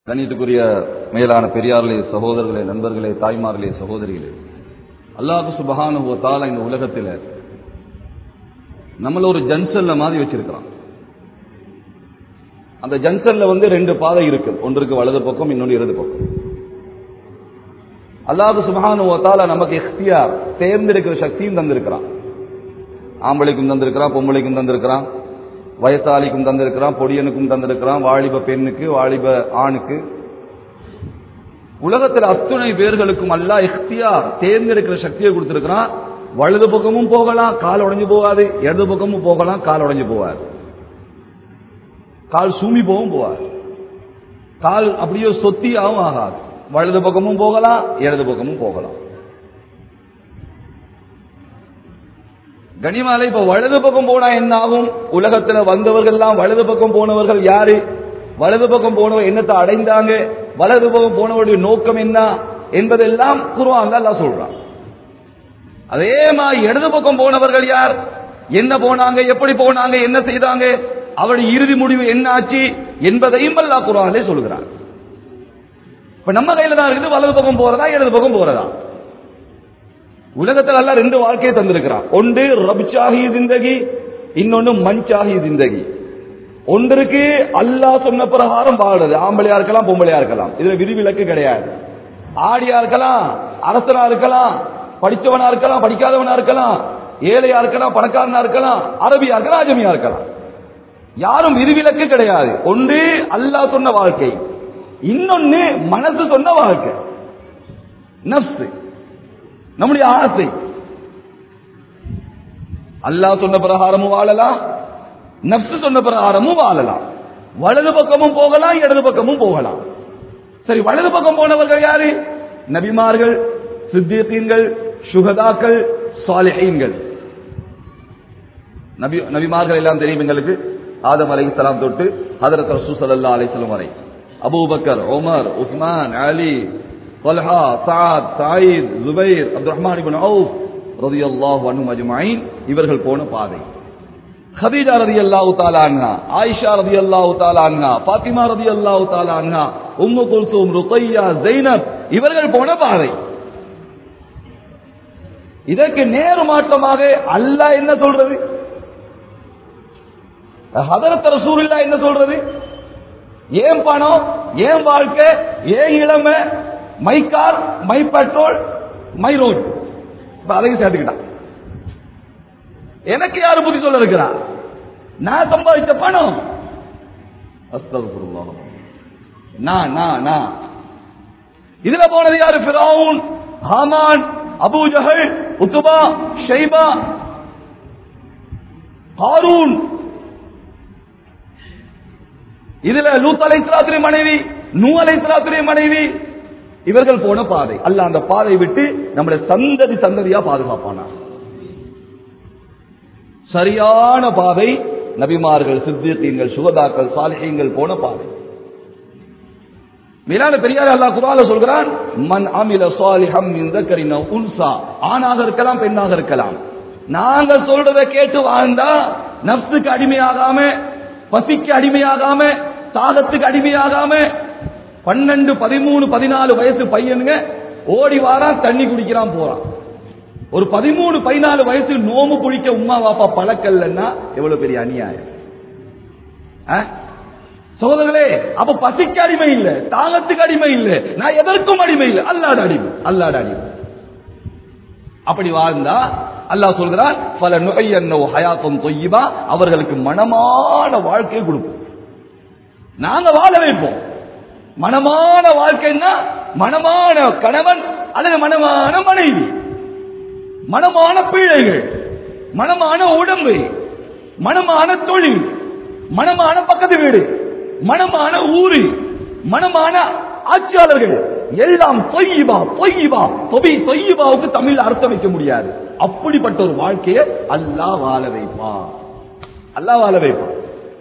கண்ணியத்துக்குரிய மேலான பெரியார்களே, சகோதரர்களே, நண்பர்களே, தாய்மார்களே, சகோதரிகளே, அல்லாஹ் சுப்ஹானஹு வ தஆலா இந்த உலகத்தில் நம்மள ஒரு ஜன்சல்ல மாதிரி வச்சிருக்கிறான். அந்த ஜன்சல்ல ரெண்டு பாதை இருக்கு, ஒன்றுக்கு வலது பக்கம், இன்னொன்று இடது பக்கம். அல்லாஹ் சுப்ஹானஹு வ தஆலா நமக்கு இக்தியார், தேர்ந்தெடுக்கிற சக்தியும் தந்திருக்கிறான். ஆம்பளைக்கும் தந்திருக்கிறான், பொம்பளைக்கும் தந்திருக்கிறான், வயசாலிக்கும் தந்திருக்கிறான், பொடியனுக்கும் தந்திருக்கிறான், வாலிப பெண்ணுக்கு, வாலிப ஆணுக்கு. உலகத்தில் அத்துணை பேர்களுக்கும் அல்லாஹ் இக்தியார், தேர்ந்தெடுக்கிற சக்தியை கொடுத்திருக்கிறான். வலது பக்கமும் போகலாம், கால் உடைஞ்சு போகாது. இடது பக்கமும் போகலாம், கால் உடைஞ்சு போகாது. கால் சூமி போகவும் போகாது. கால் அப்படியே சொத்தியாகவும் ஆகாது. வலது பக்கமும் போகலாம், இடது பக்கமும் போகலாம். கனிமாலை இப்ப வலது பக்கம் போனா என்ன ஆகும்? உலகத்துல வந்தவர்கள் எல்லாம் வலது பக்கம் போனவர்கள் யாரு? வலது பக்கம் போனவர் என்னத்தை அடைந்தாங்க? வலது பக்கம் போனவருடைய நோக்கம் என்ன என்பதெல்லாம் குர்ஆன்ல அல்லாஹ் சொல்றான். அதே மாதிரி இடது பக்கம் போனவர்கள் யார்? என்ன போனாங்க, எப்படி போனாங்க, என்ன செய்தாங்க, அவருடைய இறுதி முடிவு என்ன ஆச்சு என்பதையும் அல்லாஹ் குர்ஆனிலே சொல்கிறான். இப்ப நம்ம கையில தான் இருக்குது, வலது பக்கம் போறதா இடது பக்கம் போறதா. உலகத்தில் அல்லாஹ் ரெண்டு வாழ்க்கையை தந்திருக்கிறான். ஒன்று ரப்சாஹி ஜிந்தகி, இன்னொன்னு மன்சாஹி ஜிந்தகி. ஒன்றுக்கு அல்லாஹ் சொன்ன பிரகாரம் வாழுறது, ஆம்பளையா இருக்கலாம், பொம்பளையா இருக்கலாம், இதுல விதிவிலக்கு கிடையாது. ஆடியா இருக்கலாம், அரசனா இருக்கலாம், படித்தவனா இருக்கலாம், படிக்காதவனா இருக்கலாம், ஏழையா இருக்கலாம், பணக்காரனா இருக்கலாம், அரபியா இருக்கலாம், அஜமியா இருக்கலாம், யாரும் விதிவிலக்கு கிடையாது. ஒன்று அல்லாஹ் சொன்ன வாழ்க்கை, இன்னொன்னு மனசு சொன்ன வாழ்க்கை, நஃப்ஸ், நம்முடைய ஆசை. அல்லாஹ் சொன்ன பிரகாரமும் வாழலாம், நஃப்ஸ் சொன்ன பிரகாரமும் வாழலாம். வலது பக்கமும் போகலாம், இடது பக்கமும் போகலாம். சரி, வலது பக்கம் போனவர்கள் யாரு? நபிமார்கள், சித்தீகீன்கள், சுஹதாக்கள், சாலிஹீன்கள். நபிமார்கள் எல்லாம் தெரியும் எங்களுக்கு. ஆதம் அலைஹிஸ்ஸலாம் தொட்டு ஹஜ்ரத் ரசூல் ஸல்லல்லாஹு அலைஹி வஸல்லம் வரை, அபூபக்கர், உமர், உஸ்மான், அலி, طلحة، سعد، سعيد، زبير، عبد الرحمن بن عوف ரலியல்லாஹு அன்ஹும் அஜ்மஈன் இவர்கள் போன பாதை. خديجة ரலியல்லாஹு தஆலா அன்ஹா, ஆயிஷா ரலியல்லாஹு தஆலா அன்ஹா, ஃபாத்திமா ரலியல்லாஹு தஆலா அன்ஹா, உம்மு குல்சூம், ருக்கையா, ஜைனப் இவர்கள் போன பாதை. இதற்கு நேர் மாற்றமாக அல்லாஹ் என்ன சொல்றது? ஹஜ்ரத் ரசூலுல்லாஹ் என்ன சொல்றது? ஏன் பணம், ஏன் வாழ்க்கை, ஏன் இளமை, my car, my petrol, my road, அதையும் சேர்த்துக்கிட்டான். எனக்கு யாரு புத்தி சொல்ல இருக்கிறா? நான் சம்பாதிச்ச பணம், அஸ்தக்ஃபிருல்லாஹ், நான் இதுல போனது யாரு? Firaun, Haman, Abu Jahl, Utbah, Shaybah, Harun. இதுல லூத் அலைஹிஸ்ஸலாத்துடைய மனைவி, நூ அலைஹிஸ்ஸலாத்துடைய மனைவி, இவர்கள் போன பாதை. அல்லாஹ் அந்த பாதை விட்டு நம்முடைய சந்ததி சந்ததியா பாதுகாப்பானா. சரியான பாதை நபிமார்கள், சித்தீகீன்கள், சுஹதாக்கள், சாலிஹீன்கள் போன பாதை. மேலான பெரியார் அல்லாஹ் குர்ஆன்ல சொல்கிறான், மன் அமில சாலிஹம் மின் தக்கரின் அவ் உன்சா, ஆணாக இருக்கலாம், பெண்ணாக இருக்கலாம். நாங்க சொல்றதை கேட்டு வாழ்ந்தா, நஃப்ஸுக்கு அடிமையாகாம, பசிக்கு அடிமையாகாம, தாகத்துக்கு அடிமையாகாம, 12, 13, 14 வயசு பையனுங்க ஓடி வாரான், தண்ணி குடிக்கிறான், போறான். ஒரு 13, 14 வயசு நோம்பு குடிக்க உம்மா வாப்பா பழக்கல்லன்னா எவ்வளவு பெரிய அநியாயம். சகோதரர்களே, அப்ப பசிக்கு அடிமை இல்ல, தாகத்துக்கு அடிமை இல்ல, நான் எதற்கும் அடிமை இல்லை, அல்லாஹ்வுடைய அடிமை, அல்லாஹ்வுடைய அடிமை. அப்படி வாழ்ந்தா அல்லாஹ் சொல்கிறான், ஃபலனுஹய்யன்னஹு ஹயாத்தன் தய்யிபா, அவர்களுக்கு மனமான வாழ்க்கையை கொடுப்போம், நாங்க வாழ வைப்போம். மனமான வாழ்க்கைன்னா மனமான கணவன் அல்லது மனமான மனைவி, மனமான பிள்ளைகள், மனமான உடம்பு, மனமான தொழில், மனமான பக்கத்து வீடு, மனமான ஊரு, மனமான ஆட்சியாளர்கள், எல்லாம் தொய்யிபா. தொய்யிபா, தொய்யிபாவுக்கு தமிழ் அர்த்தம் வைக்க முடியாது. அப்படிப்பட்ட ஒரு வாழ்க்கையை அல்லாஹ் வாழ வைப்பான், அல்லாஹ் வாழ வைப்பான்.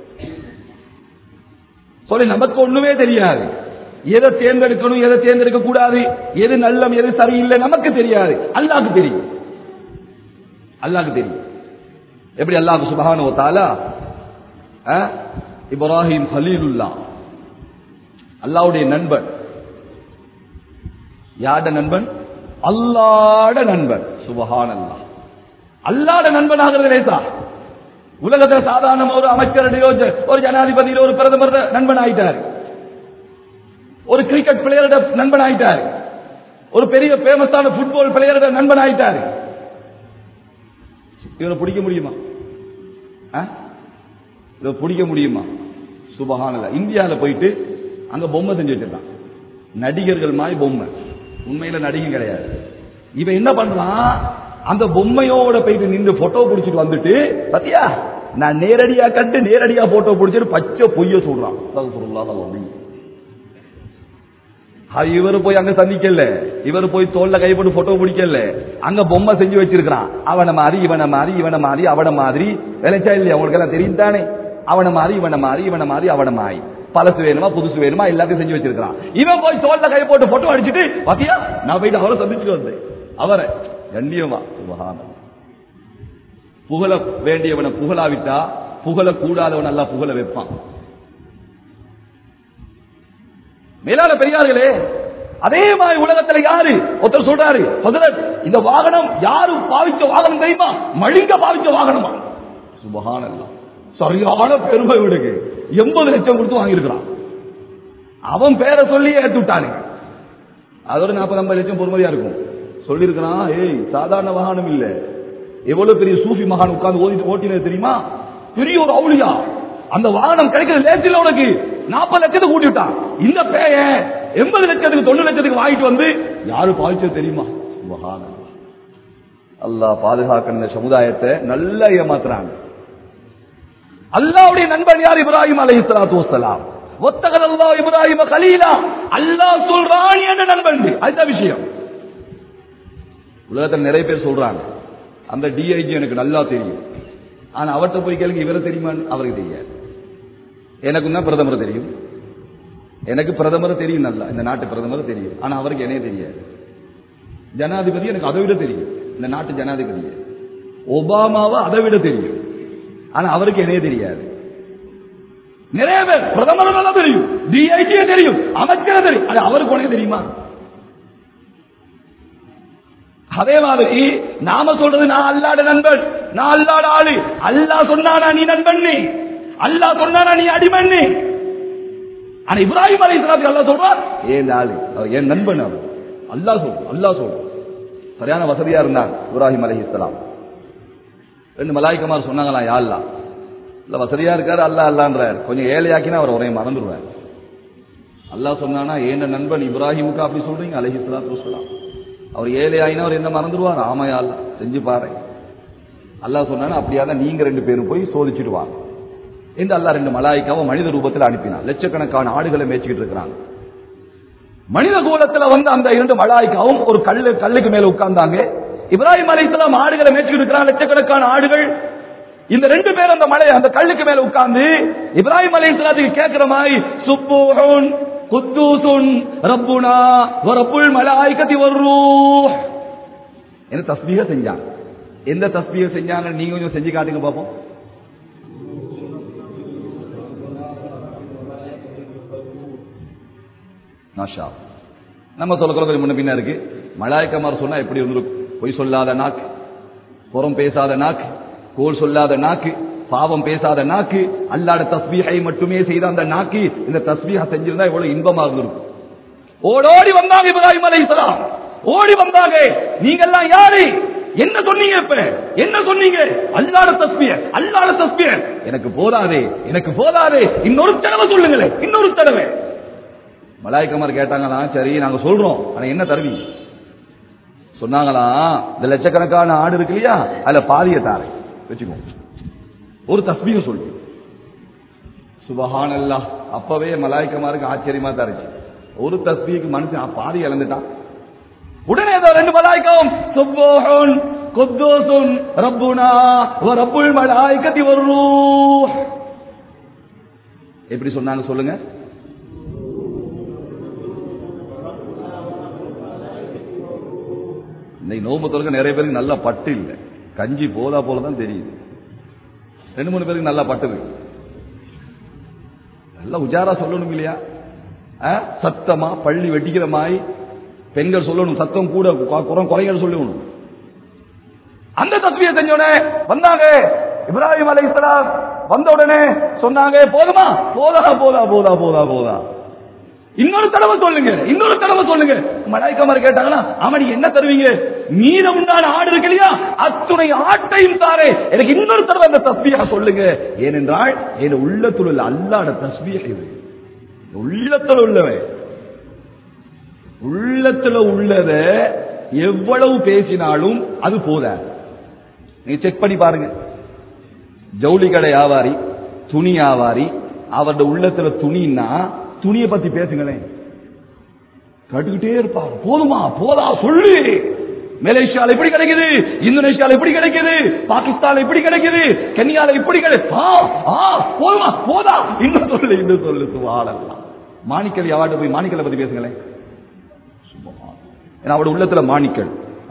சொல்லி நமக்கு ஒண்ணுமே தெரியாது, எதை தேர்ந்தெடுக்கணும், எதை தேர்ந்தெடுக்க கூடாது, எது நல்லம், எது சரியில்லை நமக்கு தெரியாது, அல்லாஹ்வுக்கு தெரியும். அல்லாஹ்வுக்கு தெரியும். எப்படி அல்லாஹ் சுப்ஹானஹு வ தஆலா இப்ராஹிம் கலீலுல்லாஹ் அல்லாஹ்வுடைய நண்பன். யாருடைய நண்பன்? அல்லாஹ்வுடைய நண்பன். சுப்ஹானல்லாஹ். அல்லாஹ்வுடைய நண்பன் ஆகிறது லேசா? உலகத்தில் சாதாரண ஒரு அமைச்சருடையோ ஒரு ஜனாதிபதியில ஒரு பிரதமர் நண்பன் ஆயிட்டார், ஒரு கிரிக்கெட் பிளேயரோட நண்பன் ஆயிட்டார், ஒரு பெரிய பேமஸான ஃபுட்பால் பிளேயரோட நண்பன் ஆயிட்டார். இவரை பிடிக்க முடியுமா? இதை பிடிக்க முடியுமா? சுபஹானல்லாஹ். இந்தியாவில் போயிட்டு அங்க பொம்மை செஞ்சு வச்சிருக்கான், நடிகர்கள் மாதிரி பொம்மை, உண்மையில நடிகை கிடையாது. இவன் என்ன பண்றான், அந்த பொம்மையோட போயிட்டு நின்று போட்டோ பிடிச்சிட்டு வந்துட்டு, பாத்தியா நான் நேரடியா கட்டு நேரடியா போட்டோ பிடிச்சிட்டு பச்சை பொய்ய சொல்றான். இவரு போய் அங்க சந்திக்கல, இவரு போய் தோல்ல கைப்பட்டு போட்டோ பிடிக்கல, அங்க பொம்மை செஞ்சு வச்சிருக்கான். அவனை மாதிரி இவனை மாதிரி இவனை மாதிரி அவனை மாதிரி, விளைச்சா இல்லையா உங்களுக்கு எல்லாம் தெரியும் தானே? அவனை மாதிரி இவனை மாதிரி இவனை மாதிரி அவனை மாதிரி, பழசு வேணுமா புதுசு வேணுமா எல்லாத்தையும் செஞ்சு வச்சிருக்கான். இவன் போய் தோல்ல கை போட்டு போட்டோ அடிச்சுட்டு, பாத்தியா நான் போயிட்டு அவரை சந்திச்சுட்டு வந்தேன். அவரை கண்ணியமா சுபஹானல்லாஹ். புகழ வேண்டியவனை புகழாவிட்டா புகழ கூடாதவன் அல்ல புகழ வைப்பான். மேலான பெரியார்களே, அதே மாதிரி உலகத்துல யாரு ஒருத்தர் சொல்றாரு, இந்த வாகனம் யாரு பாவிச்ச வாகனம் தெரியுமா? மழிங்க பாவிச்ச வாகனமா? சுபஹானல்லாஹ். சரியான பெருமை விடுக்கு 80 லட்சம் கொடுத்து வாங்கியிருக்கிறான். அவன் பேரை சொல்லி ஏற்று விட்டானு, அதோட 40-50 லட்சம் பொறுமதியா இருக்கும். சொல்லிருக்கிறான், ஏய் சாதாரண வாகனம் இல்ல, எவ்வளவு பெரிய சூஃபி மகான் உட்கார்ந்து ஓட்டினது தெரியுமா? பெரிய ஒரு அவுலியா. அந்த வாகனம் கிடைக்கிறது லேசில உனக்கு 40 லட்சத்துக்கு கூட்டி விட்டான். இந்த பேய 80 லட்சத்துக்கு 90 லட்சத்துக்கு வாங்கிட்டு வந்து யாரு பாவிச்சது தெரியுமா? சுப்ஹானல்லாஹ். அல்லாஹ் பாதுகாக்கிற இந்த சமுதாயத்தை நல்லா ஏமாத்துறாங்க. அல்லாஹ்வுடைய நண்பன் யார்? இப்ராஹிம் அலைஹிஸ்ஸலாத்து வஸ்ஸலாம். வத்தகல்லாஹு இப்ராஹிம கலீலா. அல்லாஹ் சொல்றான் என்ன நண்பன், அதுதான் விஷயம். உலகத்தில் நிறைய பேர் சொல்றாங்க, அந்த டிஐஜி எனக்கு நல்லா தெரியும், ஆனா அவர்கிட்ட போய் கேளுங்க இவரை தெரியுமான்னு அவருக்கு தெரியாது. எனக்கு தான் பிரதமர் தெரியும், எனக்கு பிரதமர் தெரியும், நல்லா இந்த நாட்டு பிரதமர் தெரியும், ஆனா அவருக்கு என்னைய தெரியாது. ஜனாதிபதி எனக்கு அதை விட தெரியும், இந்த நாட்டு ஜனாதிபதி ஒபாமாவை அதை விட தெரியும், ஆனா அவருக்கு என்னைய தெரியாது. நிறைய பேர் பிரதமர் நல்லா தெரியும், டிஐஜியே தெரியும், அமைச்சரை தெரியும், அது அவருக்கு உனக்கு தெரியுமா? அதே மாதிரி நாம சொல்றது நான் அல்லாஹ்வுடைய நண்பன், நான் அல்லாஹ்வுடைய ஆளு. அல்லாஹ் சொன்னானா நீ நண்பன், அல்லாஹ் சொன்னானா நீ அடிமன். ஆனா இப்ராஹிம் அலைஹிஸ்ஸலாத்துக்கு அல்லாஹ் சொல்றார் ஏன் ஆளு, அவர் ஏன் நண்பன். அவர் அல்லாஹ் சொல்ற சரியான வசதியா இருந்தார் இப்ராஹிம் அலைஹிஸ்ஸலாம். 2 மலாயிகமார் சொன்னாங்களா, யா அல்லாஹ் இல்ல வசதியா இருக்காரு அல்லாஹ் அல்லான்றார், கொஞ்சம் ஏழையாக்கினா அவர் உரையை மறந்துடுவார். அல்லாஹ் சொன்னானா ஏன் நண்பன் இப்ராஹிமுக்கு அப்படி சொல்றீங்க அலைஹிஸ்ஸலாத்து வஸ்ஸலாம், அவர் ஏழையாயினா அவர் என்ன மறந்துடுவார்? ஆமையா அல்லாஹ் செஞ்சு பாரு. அல்லாஹ் சொன்னா அப்படியாதான் நீங்க 2 பேரும் போய் சோதிச்சுட்டு வாங்க என்று அல்லாஹ் 2 மலாயிக்காவை மனித ரூபத்தில் அனுப்பினார். லட்சக்கணக்கான ஆடுகளை மேய்ச்சிக்கிட்டு இருக்கிறாங்க. மனித கோலத்தில் வந்து அந்த 2 மலாயிக்காவும் ஒரு கல்லுக்கு மேல உட்கார்ந்தாங்க. இப்ராஹிம் அலைஹிஸ்ஸலாம் ஆடுகளை மேய்ச்சிக்கிட்டு இருக்கிறாங்க, லட்சக்கணக்கான ஆடுகள். இந்த 2 பேர் அந்த கல்லுக்கு மேல உட்கார்ந்து இப்ராஹிம் அலைஹிஸ்ஸலாத்துக்கு கேட்கிற மாதிரி சுப்பூஹுன் குத்தூசுன் ரப்புனா வ ரப்புல் மலாயிகத்தி வர்ரூஹ் என்ன தஸ்பீஹ செஞ்சாங்க. எந்த தஸ்பீஹ செஞ்சாங்க நீங்க கொஞ்சம் செஞ்சு காட்டுங்க பாப்போம். மாஷா. நம்ம சொல்ல முன்ன பின்ன இருக்கு. மலாயிகமார் சொன்னா எப்படி இருந்திருக்கும்? பொய் சொல்லாத நாக்கு, புறம் பேசாத நாக்கு, கோல் சொல்லாத நாக்கு, பாவம் பேசாத நாக்கு, அல்லாஹ்வுடைய தஸ்பீஹை மட்டுமே செய்த அந்த நாக்கு இந்த தஸ்பீஹ செஞ்சிருந்தா எவ்வளவு இன்பமா இருந்திருக்கும். ஓடோடி வந்தாங்க இப்ராஹிம் அலைஹிஸ்ஸலாம், ஓடி வந்தாங்க. நீங்க எல்லாம் யாரு, என்ன சொன்னீங்க? இப்ப என்ன சொன்னீங்க? அல்லாஹ்வுடைய தஸ்பீஹ். எனக்கு போதாதே இன்னொரு தடவை சொல்லுங்களேன், இன்னொரு தடவை. மலாயிகமார் கேட்டாங்களா, சரி நாங்க சொல்றோம், ஆனா என்ன தருவீங்க? சொன்னாங்களா, இந்த லட்சக்கணக்கான ஆடு இருக்கு இல்லையா, அதுல பாதியை தாரேன் வச்சுக்கோ, ஒரு தஸ்பீஹ சொல்லு. சுபஹானல்லாஹ். அப்பவே மலாயிகமாருக்கு ஆச்சரியமா தருச்சு, ஒரு தஸ்பீஹுக்கு மனுஷன் பாதி இழந்துட்டான். உடனே 2 மலாயிகாவும் சுப்பூஹுன் குத்தூசுன் ரப்புனா வ ரப்புல் மலாயிகத்தி வர்ரூஹ் எப்படி சொன்னாங்க சொல்லுங்க? இன்னைக்கு நோம்பு தொழுக நிறைய பேருக்கு நல்லா பட்டு இல்லை, கஞ்சி போதா போலதான் தெரியுது. 2-3 பேருக்கு நல்லா பட்டு இருக்கு. நல்லா உஜாரா சொல்லணும் இல்லையா? சத்தமா பள்ளி வெட்டிக்கிற மாதிரி பெண்கள் சொல்லணும், சத்தம் கூட குறைகள் சொல்லணும். அந்த தஸ்பீஹ் செஞ்சோடனே வந்தாங்க இப்ராஹிம் அலைஹிஸ்ஸலாம். வந்த உடனே சொன்னாங்க, போதுமா, போதா போதா போதா போதா போதா, இன்னொரு தடவை சொல்லுங்க, இன்னொரு தடவை சொல்லுங்க. மலாய்க்காமார் கேட்டாங்களா, ஆமா நீ என்ன தருவீங்க? மீதம் உண்டான ஆடு இருக்கு இல்லையா, அத்துணை ஆட்டையும் தாரே, எனக்கு இன்னொரு தடவை அந்த தஸ்பீஹ சொல்லுங்க. ஏனென்றால் என் உள்ளத்தில் உள்ள அல்லாஹ்வுடைய தஸ்பீஹ் இது. உள்ளத்தில் உள்ளவன் உள்ளத்துல உள்ளத எவ்வளவு பேசினாலும் அது போதாது. நீங்க செக் பண்ணி பாருங்க. ஜவுளி கடை வியாபாரி, துணி வியாபாரி, அவருடைய உள்ளத்துல துணின்னா துணியை பத்தி பேசுங்களேன், கட்டுக்கிட்டே இருப்பார். போதுமா போதா சொல்லு. மலேசியால இப்படி கிடைக்குது, இந்தோனேஷியால இப்படி கிடைக்குது, பாகிஸ்தான் இப்படி கிடைக்குது, கென்யால இப்படி கிடைக்குது, போதுமா போதா, இன்னும் சொல்லு இன்னும் சொல்லு. சுப்ஹானல்லாஹ். மாணிக்கல் யாவாட்ட போய் மாணிக்கலை பத்தி பேசுங்களேன். அவருடைய உள்ளத்துல மாணிக்கல்.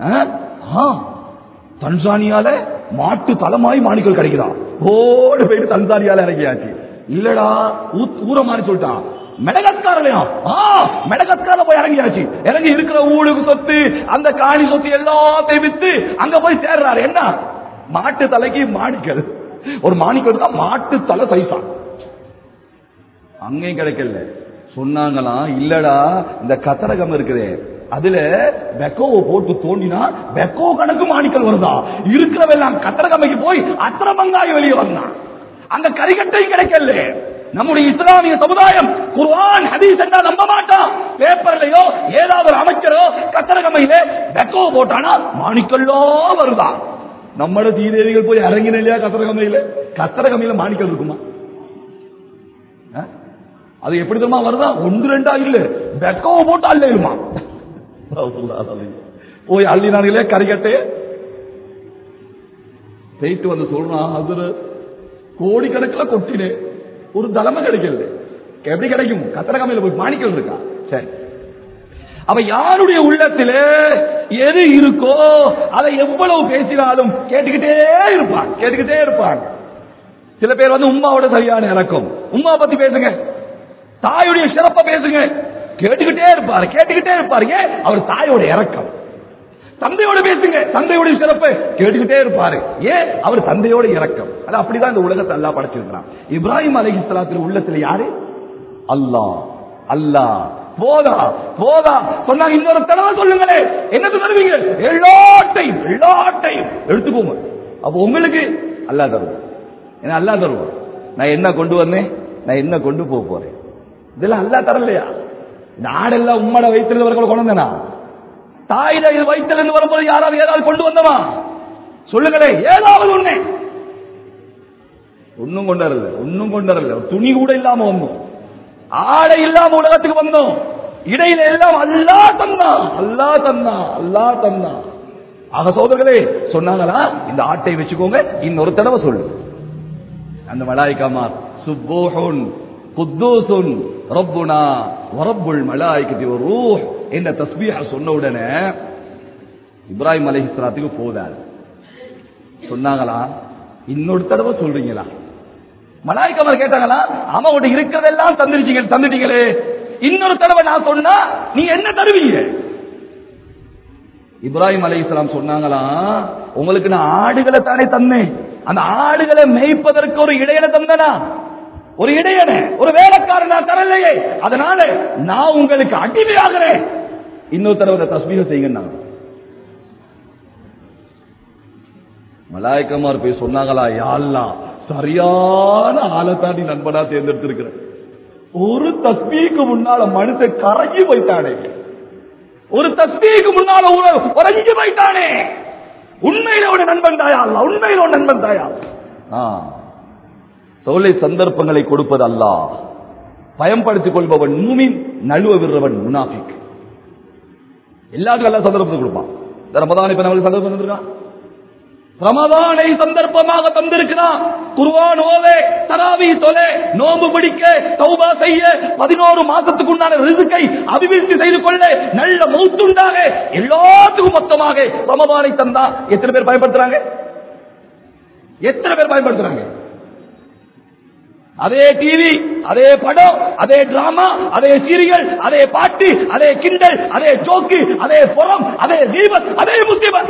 தன்சானியால மாட்டு தலைமாய் மாணிக்கல் கிடைக்குதா, ஓடு போயிட்டு தன்சானியால இறங்கியாச்சு. இல்லடா ஊர மாதிரி சொல்லிட்டான். மெடகஸ்காரலையா, மெடகஸ்கார போய் இறங்கியாச்சு. இறங்கி இருக்கிற ஊருக்கு சொத்து, அந்த காணி சொத்து எல்லாத்தையும் வித்து அங்க போய் சேர்றாரு. என்ன மாட்டு தலைக்கு மாணிக்கல், ஒரு மாணிக்கல் தான் மாட்டு தலை சைசா. அங்கேயும் கிடைக்கல. சொன்னாங்களாம், இல்லடா இந்த கத்தரகம் இருக்குதே, அதுல பெக்கோவை போட்டு தோண்டினா பெக்கோ கணக்கு மாணிக்கல் வருதா, இருக்கிறவெல்லாம் கத்தரகமைக்கு போய் அத்திரமங்காய வெளியே வந்தான். அங்க கரிகட்டையும் கிடைக்கல. நம்முடைய இஸ்லாமிய சமுதாயம் குர்ஆன் ஹதீஸ் என்றா நம்ப மாட்டான். பேப்பர்லயோ ஏதாவது ஒரு அமைச்சரோ கத்தரகமையில பெக்கோ போட்டானா மாணிக்கல்லோ வருதா. நம்மளோட தீதேவிகள் போய் இறங்கின இல்லையா கத்தரகமையில, கத்தரகமையில மாணிக்கல் இருக்குமா? அது எப்படி தெரியுமா வருதா, ஒன்று ரெண்டா இல்ல, பெக்கோவை போட்டு அள்ளிடுமா. போய் அள்ளினார்களே கரிகட்டைய போயிட்டு வந்து சொல்றான், அதுல கோடிக்கணக்கில் கொட்டினே ஒரு தலைமை கிடைக்கல. எப்படி கிடைக்கும்? கத்தரகமையில போய் மாணிக்கல் இருக்கா. சரி, அப்ப யாருடைய உள்ளத்திலே எது இருக்கோ அதை எவ்வளவு பேசினாலும் கேட்டுக்கிட்டே இருப்பாங்க, கேட்டுக்கிட்டே இருப்பாங்க. சில பேர் வந்து உம்மாவோட சரியான இறக்கம், உம்மா பத்தி பேசுங்க, தாயுடைய சிறப்பை பேசுங்க, கேட்டுக்கிட்டே இருப்பாரு, கேட்டுக்கிட்டே இருப்பாரு. ஏன்? அவர் தாயோட இறக்கம். தந்தையோட பேசுங்க, தந்தையோட சிறப்பு கேட்டுக்கிட்டே இருப்பாரு. ஏன்? அவர் தந்தையோட இறக்கம். அது அப்படிதான் இந்த உலகத்தை அல்லாஹ் படைச்சிருக்கிறான். இப்ராஹிம் அலைஹிஸ்ஸலாத்தின் உள்ளத்துல யாரு? அல்லாஹ். அல்லாஹ் போதா போதா சொன்னாங்க, இன்னொரு தடவை சொல்லுங்களே, என்ன தருவீங்க? எல்லாட்டையும் எல்லாட்டையும் எடுத்துக்கோங்க. அப்ப உங்களுக்கு அல்லாஹ் தருவோம், என்ன அல்லாஹ் தருவோம். நான் என்ன கொண்டு வந்தேன், நான் என்ன கொண்டு போக போறேன், இதெல்லாம் அல்லாஹ் தரலையா? இந்த ஆடெல்லாம் உம்மட வயிற்றில் கொண்டு வந்தனா, தாயிட இது வயிற்றில் இருந்து வரும்போது யாராவது ஏதாவது கொண்டு வந்தமா? சொல்லுங்களே, ஏதாவது ஒண்ணு. ஒன்னும் கொண்டாடல, ஒன்னும் கொண்டாடல. துணி கூட இல்லாம வந்தோம், ஆடை இல்லாம உலகத்துக்கு வந்தோம். இடையில எல்லாம் அல்லாஹ் தந்தா, அல்லாஹ் தந்தா, அல்லாஹ் தந்தா. ஆக சோதர்களே சொன்னாங்களா, இந்த ஆட்டை வச்சுக்கோங்க, இன்னொரு தடவை சொல்லு. அந்த மலாயிகாமார் சுப்பூஹுன் குத்தூசுன் ரப்புனா வரப்புல் மலாயிகத்தி வர்ரூஹ் என்ற தஸ்பீஹ சொன்ன உடனே இப்ராஹிம் அலைஹிஸ்ஸலாத்துக்கு போதாது. சொன்னாங்களா, இன்னொரு தடவை சொல்றீங்களா? மலாயிகாமார் கேட்டாங்களா, அவன் இருக்கிறதெல்லாம் தந்துட்டீங்களே, இன்னொரு தடவை நான் சொன்னா நீ என்ன தருவீங்க? இப்ராஹிம் அலைஹிஸ்ஸலாம் சொன்னாங்களா, உங்களுக்கு நான் ஆடுகளை தானே தந்தேன், அந்த ஆடுகளை மேய்ப்பதற்கு ஒரு இடையனை தந்தனா, ஒரு இடையனை, ஒரு வேலைக்காரன் நான் தரலையே, அதனால நான் உங்களுக்கு அடிமையாகிறேன், இன்னொரு தடவை தஸ்பீஹ செய்யுங்க. மலாயிகமார் போய் சொன்னாங்களா, யா அல்லாஹ் சரியான ஆளத்தாண்டி நண்பனா தேர்ந்தெடுத்திருக்கிற, ஒரு தஸ்பீஹுக்கு முன்னால மனுஷன் கரங்கி போயிட்டானே, ஒரு தஸ்பீஹுக்கு முன்னால உறைஞ்சு போயிட்டானே, உண்மையில ஒரு நண்பன் தாயா அல்ல, உண்மையில ஒரு நண்பன் தாயா. சோலை சந்தர்ப்பங்களை கொடுப்பது அல்லாஹ், பயன்படுத்திக் கொள்பவன் மூமின், நழுவ விடுறவன் முனாஃபிக். எல்லாத்துக்கும் எல்லாம் சந்தர்ப்பத்தை கொடுப்பான். ரமதான் இப்ப நம்மளுக்கு சந்தர்ப்பம் தந்திருக்கான், ரமதானை சந்தர்ப்பமாக தந்திருக்கிறான். குர்ஆன் ஓத, தராவீஹ் தொழ, நோன்பு பிடிக்க, தௌபா செய்ய, 11 மாசத்துக்கு உண்டான ரிஸ்கை அபிவிருத்தி செய்து கொள்ள, நல்ல மௌத்துண்டாக, எல்லாத்துக்கும் மொத்தமாக ரமதானை தந்தா எத்தனை பேர் பயன்படுத்துறாங்க? எத்தனை பேர் பயன்படுத்துறாங்க? அதே டிவி, அதே படம், அதே டிராமா, அதே சீரியல், அதே பாட்டு, அதே கிண்டல், அதே ஜோக்கு, அதே புறம், அதே தீபத், அதே முசீபத்.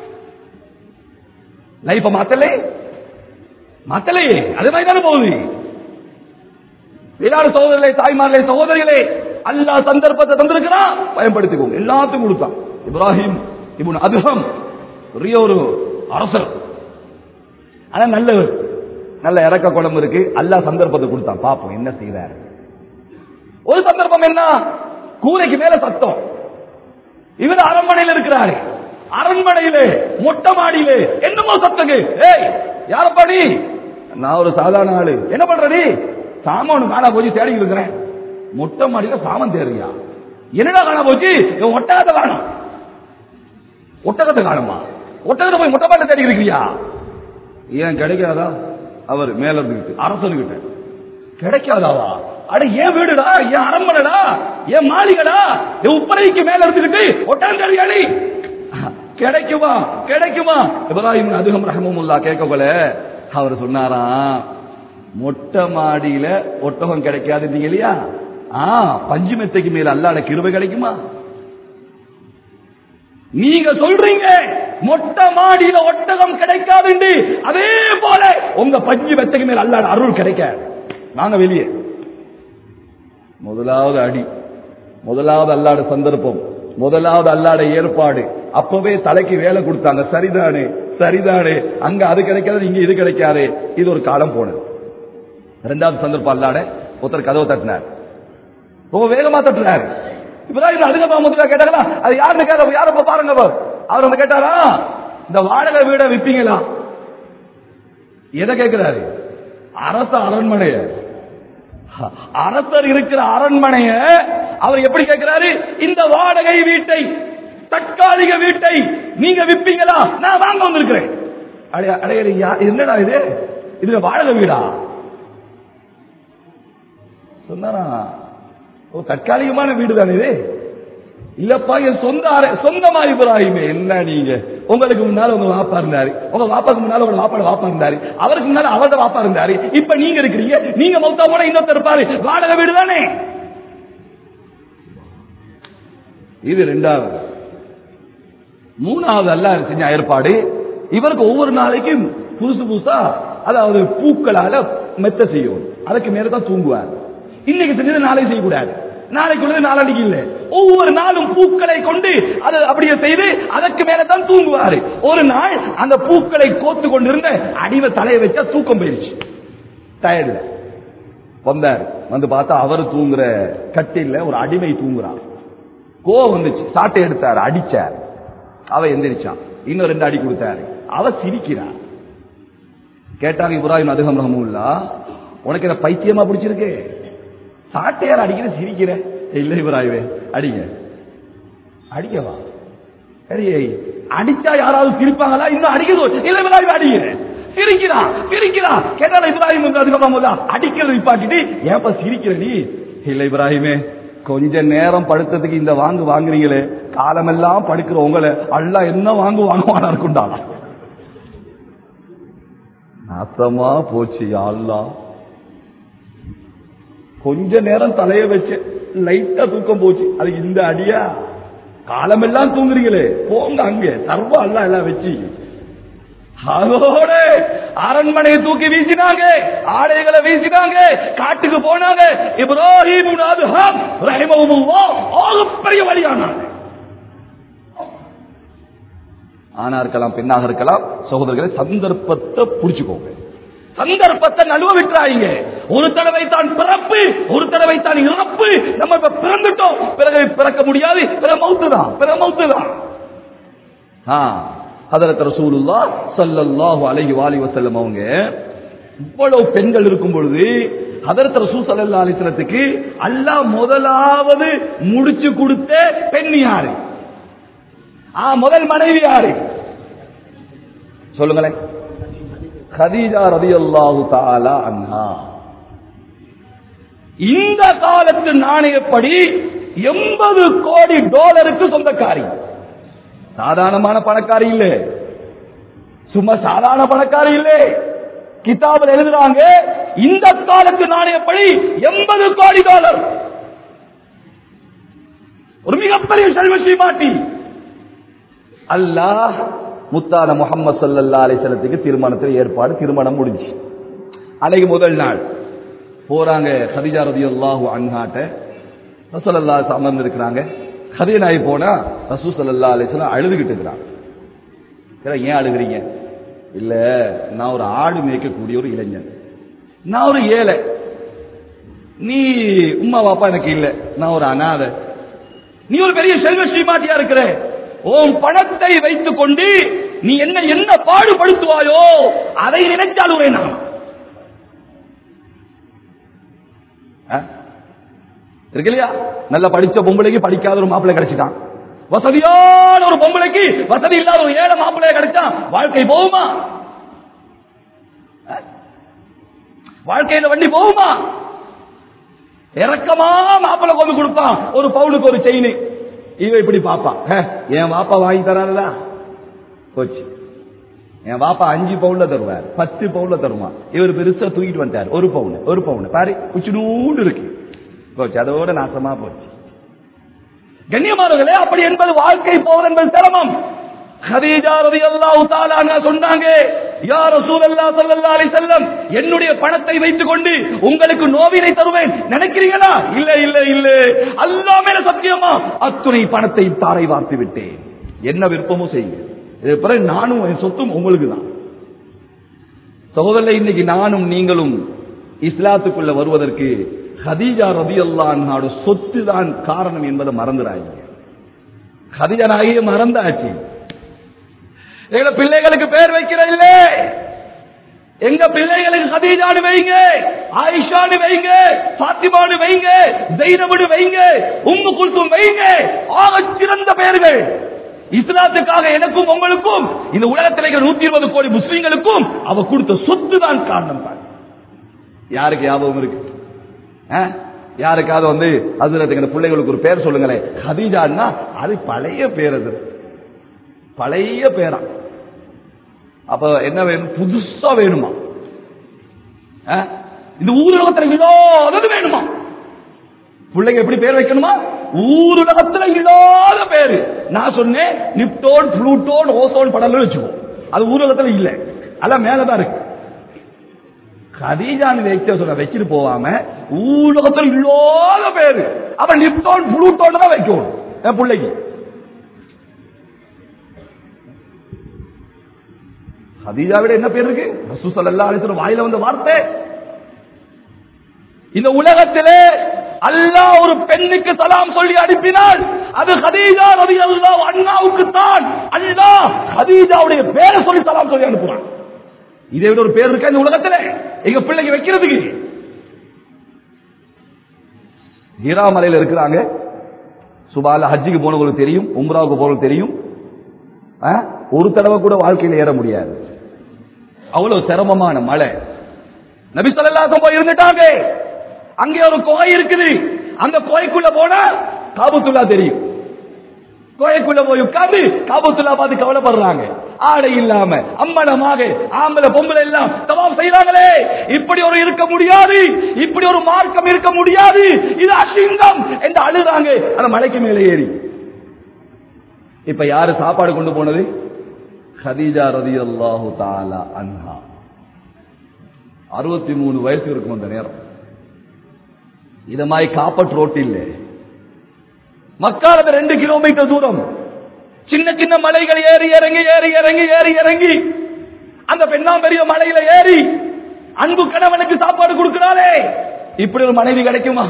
லைஃப மாத்தலையே அதே மாதிரி தானே போகுது. வேளாண் சகோதரர்களே, தாய்மார்களே, சகோதரிகளே, அல்லாஹ் சந்தர்ப்பத்தை தந்திருக்கிறான், பயன்படுத்திக்கோங்க. எல்லாத்துக்கும் கொடுத்தான். இப்ராஹிம் இப்னு அதுஹம் பெரிய ஒரு அரசர், ஆனா நல்லவர், நல்ல இறக்க குணம் இருக்கு. அல்லாஹ் சந்தர்ப்பத்தை கொடுத்தான், பாப்போம் என்ன செய்யறாரு. ஒரு சந்தர்ப்பம் என்ன, கூரைக்கு மேல சத்தம். இவர் அரண்மனையில் இருக்கிறாரு. அரண்மனையிலே மொட்டை மாடியிலே என்னமோ சத்தங்க. ஏய் யாரப்பா நீ? நான் ஒரு சாதாரண ஆளு. என்ன பண்ற நீ? சாமான் காணா போச்சு தேடி இருக்கிறேன். மொட்டை மாடியில சாமான் தேடுறியா? என்னடா காணா போச்சு? ஒட்டகத்தை காணும். ஒட்டகத்தை காணுமா? ஒட்டகத்தை போய் மொட்டை மாடியில தேடி இருக்கிறியா? ஏன் கிடைக்காதா? அவர் மேல இருந்துகிட்டு அரசனுகிட்ட கிடைக்காதாவா? அட ஏன் வீடுடா, ஏன் அரண்மனைடா, ஏன் மாளிகடா, என் உப்பரைக்கு மேல இருந்துகிட்டு ஒட்டகம் தேடியாடி கிடைக்குமா? கிடைக்குமா? இப்ராஹிம் அதுஹம் ரஹ்மத்துல்லாஹ் கேட்கல. அவர் சொன்னாராம், மொட்டை மாடியில ஒட்டகம் கிடைக்காது இல்லையா? பஞ்சு மெத்தைக்கு மேல அல்லாஹ்வுடைய கிருபை கிடைக்குமா? நீங்க சொல்றீங்க மொட்டை மாடியில ஒட்டகம் கிடைக்காது, அதே போல உங்க பஞ்சு மெத்தைக்கு மேல அல்லாஹ்வுடைய அருள் கிடைக்காது. நாங்க வெளியே. முதலாவது அடி, முதலாவது அல்லாஹ்வுடைய சந்தர்ப்பம், முதலாவது அல்லாஹ்வுடைய ஏற்பாடு. அப்பவே தலைக்கு வேலை கொடுத்தாங்க. சரிதானே சரிதானே, அங்க அது கிடைக்காது, இங்க இது கிடைக்காது. இது ஒரு காலம் போனது. இரண்டாவது சந்தர்ப்பம் அல்லாஹ்வுடைய ஒருத்தர் கதவை தட்டினார். ரொம்ப வேகமா தட்டுறாரு. இப்ராஹிம் அதுக்கப்புறம் முதல்ல கேட்டாங்களா, அது யாருன்னு கேட்ட, யாரப்ப பாருங்க. அவர் வந்து கேட்டாரா, இந்த வாடகை வீட விப்பீங்களா? எதை கேட்கிறாரு? அரச அரண்மனைய, அரசர் இருக்கிற அரண்மனைய அவர் எப்படி கேட்கிறாரு? இந்த வாடகை வீட்டை, தற்காலிக வீட்டை நீங்க விப்பீங்களா? நான் வாங்க வந்திருக்கிறேன். என்னடா இது? இது வாடகை வீடா? சொன்னாரா, தற்காலிகமான வீடு தானே இது? இல்லப்பா என் சொந்தமா இப்ராஹிமே. என்ன நீங்க, உங்களுக்கு முன்னால உங்க வாப்பா இருந்தாரு, உங்க வாப்பாக்கு முன்னால உங்க வாப்பாட வாப்பா இருந்தாரு, அவருக்கு முன்னால அவரோட வாப்பா இருந்தாரு, இப்ப நீங்க இருக்கிறீங்க, நீங்க மௌத்தா போன இன்னொருத்தர் இருப்பாரு, வாடகை வீடு தானே இது. ரெண்டாவது. மூணாவது அல்லாஹ் செஞ்ச ஏற்பாடு, இவருக்கு ஒவ்வொரு நாளைக்கும் புதுசு புதுசா, அதாவது பூக்களால மெத்த செய்யும், அதுக்கு மேலதான் தூங்குவார். இன்னைக்கு செஞ்சது நாளைக்கு செய்யக்கூடாது, நாளைக்கு உள்ளது நாளைக்கு இல்ல. ஒவ்வொரு நாளும் பூக்களை கொண்டு அதை அப்படியே செய்து அதற்கு மேலதான் தூங்குவாரு. ஒரு நாள் அந்த பூக்களை கோத்து கொண்டிருந்த அடிவ தலையை வச்சா தூக்கம் போயிடுச்சு. டயர்ட்ல வந்தார். வந்து பார்த்தா அவர் தூங்குற கட்டில ஒரு அடிமை தூங்குறான். கோவம் வந்துச்சு, சாட்டை எடுத்தாரு, அடிச்சார். அவ எந்திரிச்சான், இன்னும் 2 அடி கொடுத்தாரு. அவ சிரிக்கிறார். கேட்டாங்க இப்ராஹிம் அதுஹம் ரஹ்மத்துல்லாஹ், உனக்கு என்ன பைத்தியமா பிடிச்சிருக்கு? சாட்டையார் அடிக்கிற சிரிக்கிற? இல்ல இப்ராஹிமே, அடிங்க. அடிக்கவா? அடிச்சா யாராவது சிரிப்பாங்களா? இன்னும் அடிக்கிறது இல்ல இப்ராஹிம், அடிக்கிற சிரிக்கிறா. கேட்டால இப்ராஹிம் அதுக்கப்புறம் அடிக்கிறது நிப்பாட்டிட்டு ஏப்ப சிரிக்கிற நீ? இல்ல இப்ராஹிமே, கொஞ்ச நேரம் படுத்ததுக்கு இந்த வாங்குறீங்களே, காலமெல்லாம் படுக்கிற உங்களை அல்லாஹ் என்ன வாங்குவானா இருக்குண்டா? நாசமா போச்சு அல்லாஹ். கொஞ்ச நேரம் தலைய வச்சு லைட்டா தூக்கம் போச்சு, அதுக்கு இந்த அடியா? காலமெல்லாம் தூங்குறீங்களே, போங்க அங்க சர்வ அல்லாஹ் எல்லாம் வச்சு. அதோட அரண்மனையை தூக்கி வீசினாங்க, ஆடைகளை வீசினாங்க, காட்டுக்கு போனாங்க. இப்ராஹிம் அதுஹம் ரஹிமஹுல்லாஹ் ஆகப்பெரிய வழியானாங்க. ஆணா இருக்கலாம், பெண்ணாக இருக்கலாம். சகோதரர்களை, சந்தர்ப்பத்தை புடிச்சுக்கோங்க, சந்தர்ப்பத்தை நழுவ விட்டுறாங்க. ஒரு தடவை தான் பிறப்பு, ஒரு தடவை தான் இறப்பு. நம்ம இப்ப பிறந்துட்டோம், பிறகு பிறக்க முடியாது, பிற மௌத்து தான். ஹதரத் ரசூலுல்லாஹ் ஸல்லல்லாஹு அலைஹி வஸல்லம் அவங்க இவ்வளவு பெண்கள் இருக்கும் பொழுது ஹதரத் ரசூல் ஸல்லல்லாஹு அலைஹி வஸல்லத்துக்கு அல்லாஹ் முதலாவது முடிச்சு கொடுத்த பெண் யாரு? முதல் மனைவி யாரு சொல்லுங்களேன்? கதீஜா ரலியல்லாஹு தஆலா அன்ஹா. இந்த காலத்து நாணயப்படி $80 கோடி சொந்தக்காரி. சாதாரணமான பணக்காரி இல்லை, சும்மா சாதாரண பணக்காரி இல்லை. கிதாபில் எழுதுறாங்க, இந்த காலத்து நாணயப்படி $80 கோடி. ஒரு மிகப்பெரிய செல்வ சீமாட்டி. அல்லாஹ் முத்தான முஹம்மது ஸல்லல்லாஹு அலைஹி வஸல்லத்துக்கு திருமணத்தில் ஏற்பாடு, திருமணம் முடிஞ்சு. அன்னைக்கு முதல் நாள் போறாங்க கதீஜா ரலியல்லாஹு அன்ஹாட்ட. ரசூலுல்லாஹி ஸல்லல்லாஹு அலைஹி வஸல்லம் இருக்கிறாங்க. கதீஜா நாயி போனா ரசூல் ஸல்லல்லாஹு அலைஹி வஸல்லம் அழுதுகிட்டு இருக்கிறாங்க. ஏன் அழுகிறீங்க? இல்ல, நான் ஒரு ஆடு மேய்க்கக்கூடிய ஒரு இளைஞன், நான் ஒரு ஏழை, நீ உம்மா பாப்பா எனக்கு இல்ல, நான் ஒரு அனாதை, நீ ஒரு பெரிய செல்வ ஸ்ரீமாட்டியா இருக்கிற, உன் பணத்தை வைத்துக் கொண்டு நீ என்ன பாடுபடுத்துவாயோ அதை நினைச்சால் உரை நான் இருக்கு இல்லையா? நல்ல படிச்ச பொம்பளைக்கு படிக்காத ஒரு மாப்பிள்ளை கிடைச்சிட்டான், வசதியான ஒரு பொம்பளைக்கு வசதி இல்லாத ஒரு ஏழை மாப்பிள்ளைய கிடைச்சா வாழ்க்கை போகுமா? வாழ்க்கையில வண்டி போகுமா? இறக்கமா மாப்பிள்ளை கொண்டு கொடுப்பான், ஒரு பவுனுக்கு ஒரு செயின். இவ இப்படி பாப்பான், என் வாப்பா வாங்கி தராருடா போச்சு, என் வாப்பா 5 பவுன்ல தருவார், 10 பவுன்ல தருவான். இவர் பெருசா தூக்கிட்டு வந்துட்டார், ஒரு பவுன் பாரு குச்சி நூண்டு இருக்கு, போச்சு, அதோட நாசமா போச்சு. கண்ணியமானவர்களே, அப்படி என்பது வாழ்க்கை போவது என்பது சிரமம். கதீஜா ரலியல்லாஹு தஆலா அன்ஹா சொன்னாங்க, யா ரசூலல்லாஹ் ஸல்லல்லாஹு அலைஹி வஸல்லம், என்னுடைய பணத்தை வைத்துக் கொண்டு உங்களுக்கு நோவினை தருவேன் நினைக்கிறீங்களா? இல்ல இல்ல இல்ல, அல்லாஹ் மேல சத்தியமா அத்துணை பணத்தை தாரை வார்த்து விட்டேன், என்ன விருப்பமோ செய்யுங்க, இது பிறகு நானும் என் சொத்தும் உங்களுக்கு தான். சகோதரர்களே, இன்னைக்கு நானும் நீங்களும் இஸ்லாத்துக்குள்ள வருவதற்கு கதீஜா ரலியல்லாஹு அன்ஹாவோட சொத்து தான் காரணம் என்பதை மறந்துடாதீங்க. கதீஜா நாயகியை மறந்தாச்சு. எங்க பிள்ளைகளுக்கு பேர் வைக்கிற இல்ல, எங்க பிள்ளைகளுக்கு கதீஜான்னு வைங்க, ஆயிஷான்னு வைங்க, பாத்திமான்னு வைங்க, ஜைனப்னு வைங்க, உம்மு குல்தும் வைங்க, ஆகச் சிறந்த பெயர்கள். இஸ்லாத்துக்காக எனக்கும் உங்களுக்கும் இந்த உலகத்தில் 120 கோடி முஸ்லிம்களுக்கும் அவ கொடுத்த சொத்து தான் காரணம் தான். யாருக்கு ஞாபகம் இருக்கு? யாருக்காவது ஹஜ்ரத் பிள்ளைகளுக்கு ஒரு பேர் சொல்லுங்களேன். கதீஜான்னா அது பழைய பேர், அது பழைய பேரா. அப்ப என்ன வேணும்? புதுசா வேணுமா? இந்த ஊருலகத்தில் இல்லாதது வேணுமா? பிள்ளைங்க எப்படி பேர் வைக்கணுமா? ஊருலகத்தில் இல்லாத பேரு. நான் சொன்னேன் நிப்டோன், புளூட்டோன், ஓசோன் படம்னு வச்சுக்கோ, அது ஊருலகத்தில் இல்ல, அதான் மேலதான் இருக்கு. கதீஜான்னு வச்சுட்டு போவாம ஊலகத்தில் இல்லாத பேரு, அப்ப நிப்டோன் புளூட்டோன் தான் வைக்கணும் என் பிள்ளைக்கு. கதீஜாவிட என்ன பேர் இருக்கு? ரசூல் ஸல்லல்லாஹு அலைஹி வஸல்லம் வாயில வந்த வார்த்தை. இந்த உலகத்திலே அல்லாஹ் ஒரு பெண்ணுக்கு சலாம் சொல்லி அனுப்பினால் அது கதீஜா ரலியல்லாஹு அன்ஹாவுக்கு தான். அல்லாஹ் கதீஜாவுடைய பேரை சொல்லி சலாம் சொல்லி அனுப்புறான். இதை விட ஒரு பேர் இருக்கா இந்த உலகத்துல எங்க பிள்ளைக்கு வைக்கிறதுக்கு? ஹீரா மலையில இருக்கிறாங்க. சுபால ஹஜ்ஜுக்கு போனவங்களுக்கு தெரியும், உம்ராவுக்கு போனவங்களுக்கு தெரியும். ஒரு தடவை கூட வாழ்க்கையில் ஏற முடியாது, அவ்வளவு சிரமமான மலை. நபி ஸல்லல்லாஹு அலைஹி வஸல்லம் இருந்துட்டாங்க. அங்கே ஒரு குகை இருக்குது, அந்த குகைக்குள்ள போனா காபத்துல்லா தெரியும். கோயக்குள்ள போய் உட்கார்ந்து காபத்துல்லா பார்த்து கவலைப்படுறாங்க. ஆடை இல்லாம அம்மனமாக ஆம்பளை பொம்பளை எல்லாம் தவாப் செய்யறாங்களே, இப்படி ஒரு இருக்க முடியாது, இப்படி ஒரு மார்க்கம் இருக்க முடியாது, இது அசிங்கம் என்று அழுறாங்க அந்த மலைக்கு மேலே ஏறி. இப்ப யாரு சாப்பாடு கொண்டு போனது? கதீஜா ரலியல்லாஹு தஆலா அன்ஹா. 63 வயசு இருக்கும் அந்த நேரம். இத மாதிரி காப்பட் ரோட் இல்லை, மக்கால 2 கிலோமீட்டர் தூரம், சின்ன சின்ன மலைகள் ஏறி இறங்கி ஏறி இறங்கி ஏறி இறங்கி அந்த பெண்ணாம்பெரிய மலையில ஏறி அன்பு கணவனுக்கு சாப்பாடு கொடுக்கிறாளே, இப்படி ஒரு மனைவி கிடைக்குமா?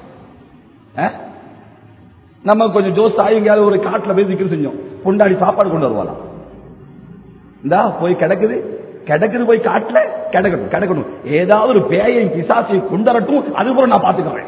நம்ம கொஞ்சம் ஜோஸ் ஆயுங்க ஒரு காட்டுல போய் திக்கிற செஞ்சோம், பொண்டாடி சாப்பாடு கொண்டு வருவாளாம். இந்தா போய் கிடக்குது கிடக்குது, போய் காட்டுல கிடக்கணும் கிடக்கணும், ஏதாவது ஒரு பேயை பிசாசியை கொண்டரட்டும், அதுக்கப்புறம் நான் பாத்துக்கிறேன்.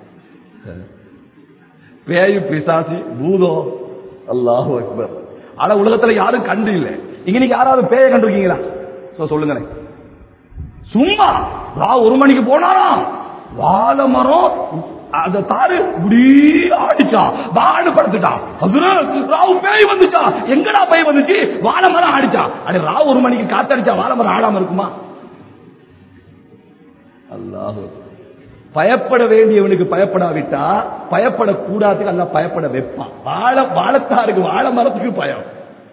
பேய் பிசாசி பூதோ, அல்லாஹு அக்பர். ஆனா உலகத்துல யாரும் கண்டு இல்லை. இங்க நீங்க யாராவது பேயை கண்டிருக்கீங்களா? சொல்லுங்க. சும்மா 1 மணிக்கு போனாரா வாழ மரம் அந்த தாரு இப்படி ஆடிச்சா, வாழ படுத்துட்டா, ராவு பேய் வந்துச்சா, எங்கடா பேய் வந்துச்சு, வாழ மரம் ஆடிச்சா. அது 1 மணிக்கு காத்தடிச்சா வாழ மரம் ஆடாம இருக்குமா? அல்லாஹ் பயப்பட வேண்டியவனுக்கு பயப்படாவிட்டா பயப்படக்கூடாதுக்கு அல்ல பயப்பட வைப்பான். வாழத்தாருக்கு வாழ மரத்துக்கு பயம்.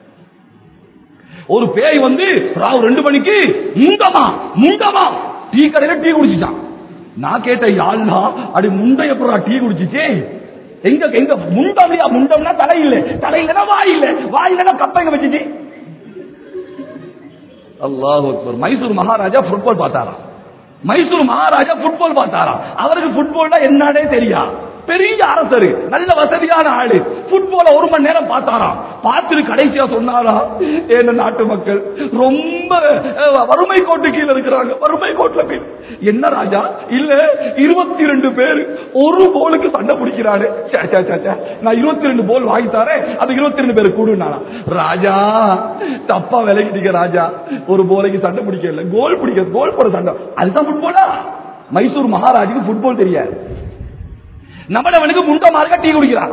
ஒரு பேய் வந்து ராவு 2 மணிக்கு முண்டமா டீ கடையில டீ குடிச்சிட்டான். நான் கேட்டேன், யா அல்லாஹ் அடி முண்டைய புறா டீ குடிச்சிச்சே, எங்க முண்டம்னா தலையில்லைன்னா வாயில்லைன்னா கப்பைங்க வச்சுச்சு. அல்லாஹ் அக்பர். மைசூர் மகாராஜா ஃபுட்பால் பார்த்தாராம். அவருக்கு ஃபுட்பால்னா என்னன்னே தெரியா. பெரிய அரசர், நல்ல வசதியான ஆளு. ஃபுட்பால 1 மணி நேரம் பார்த்தாராம். பார்த்துட்டு கடைசியா சொன்னாரா, என்ன நாட்டு மக்கள் ரொம்ப வறுமை கோட்டு கீழே இருக்கிறாங்க. வறுமை கோட்டுல கீழ் என்ன ராஜா, இல்ல 22 பேர் ஒரு போலுக்கு சண்டை பிடிக்கிறாரு. நான் 22 போல் வாங்கி தரேன், அது 22 பேர் கூடுனாரா. ராஜா தப்பா விலகிட்டீங்க ராஜா, ஒரு போலைக்கு சண்டை பிடிக்கல, கோல் போட சண்டை. அதுதான் ஃபுட்பாலா? மைசூர் மகாராஜுக்கு ஃபுட்பால் தெரியாது. நம்மளவனுக்கு முண்ட மார்க்க டீ குடிக்கிறார்.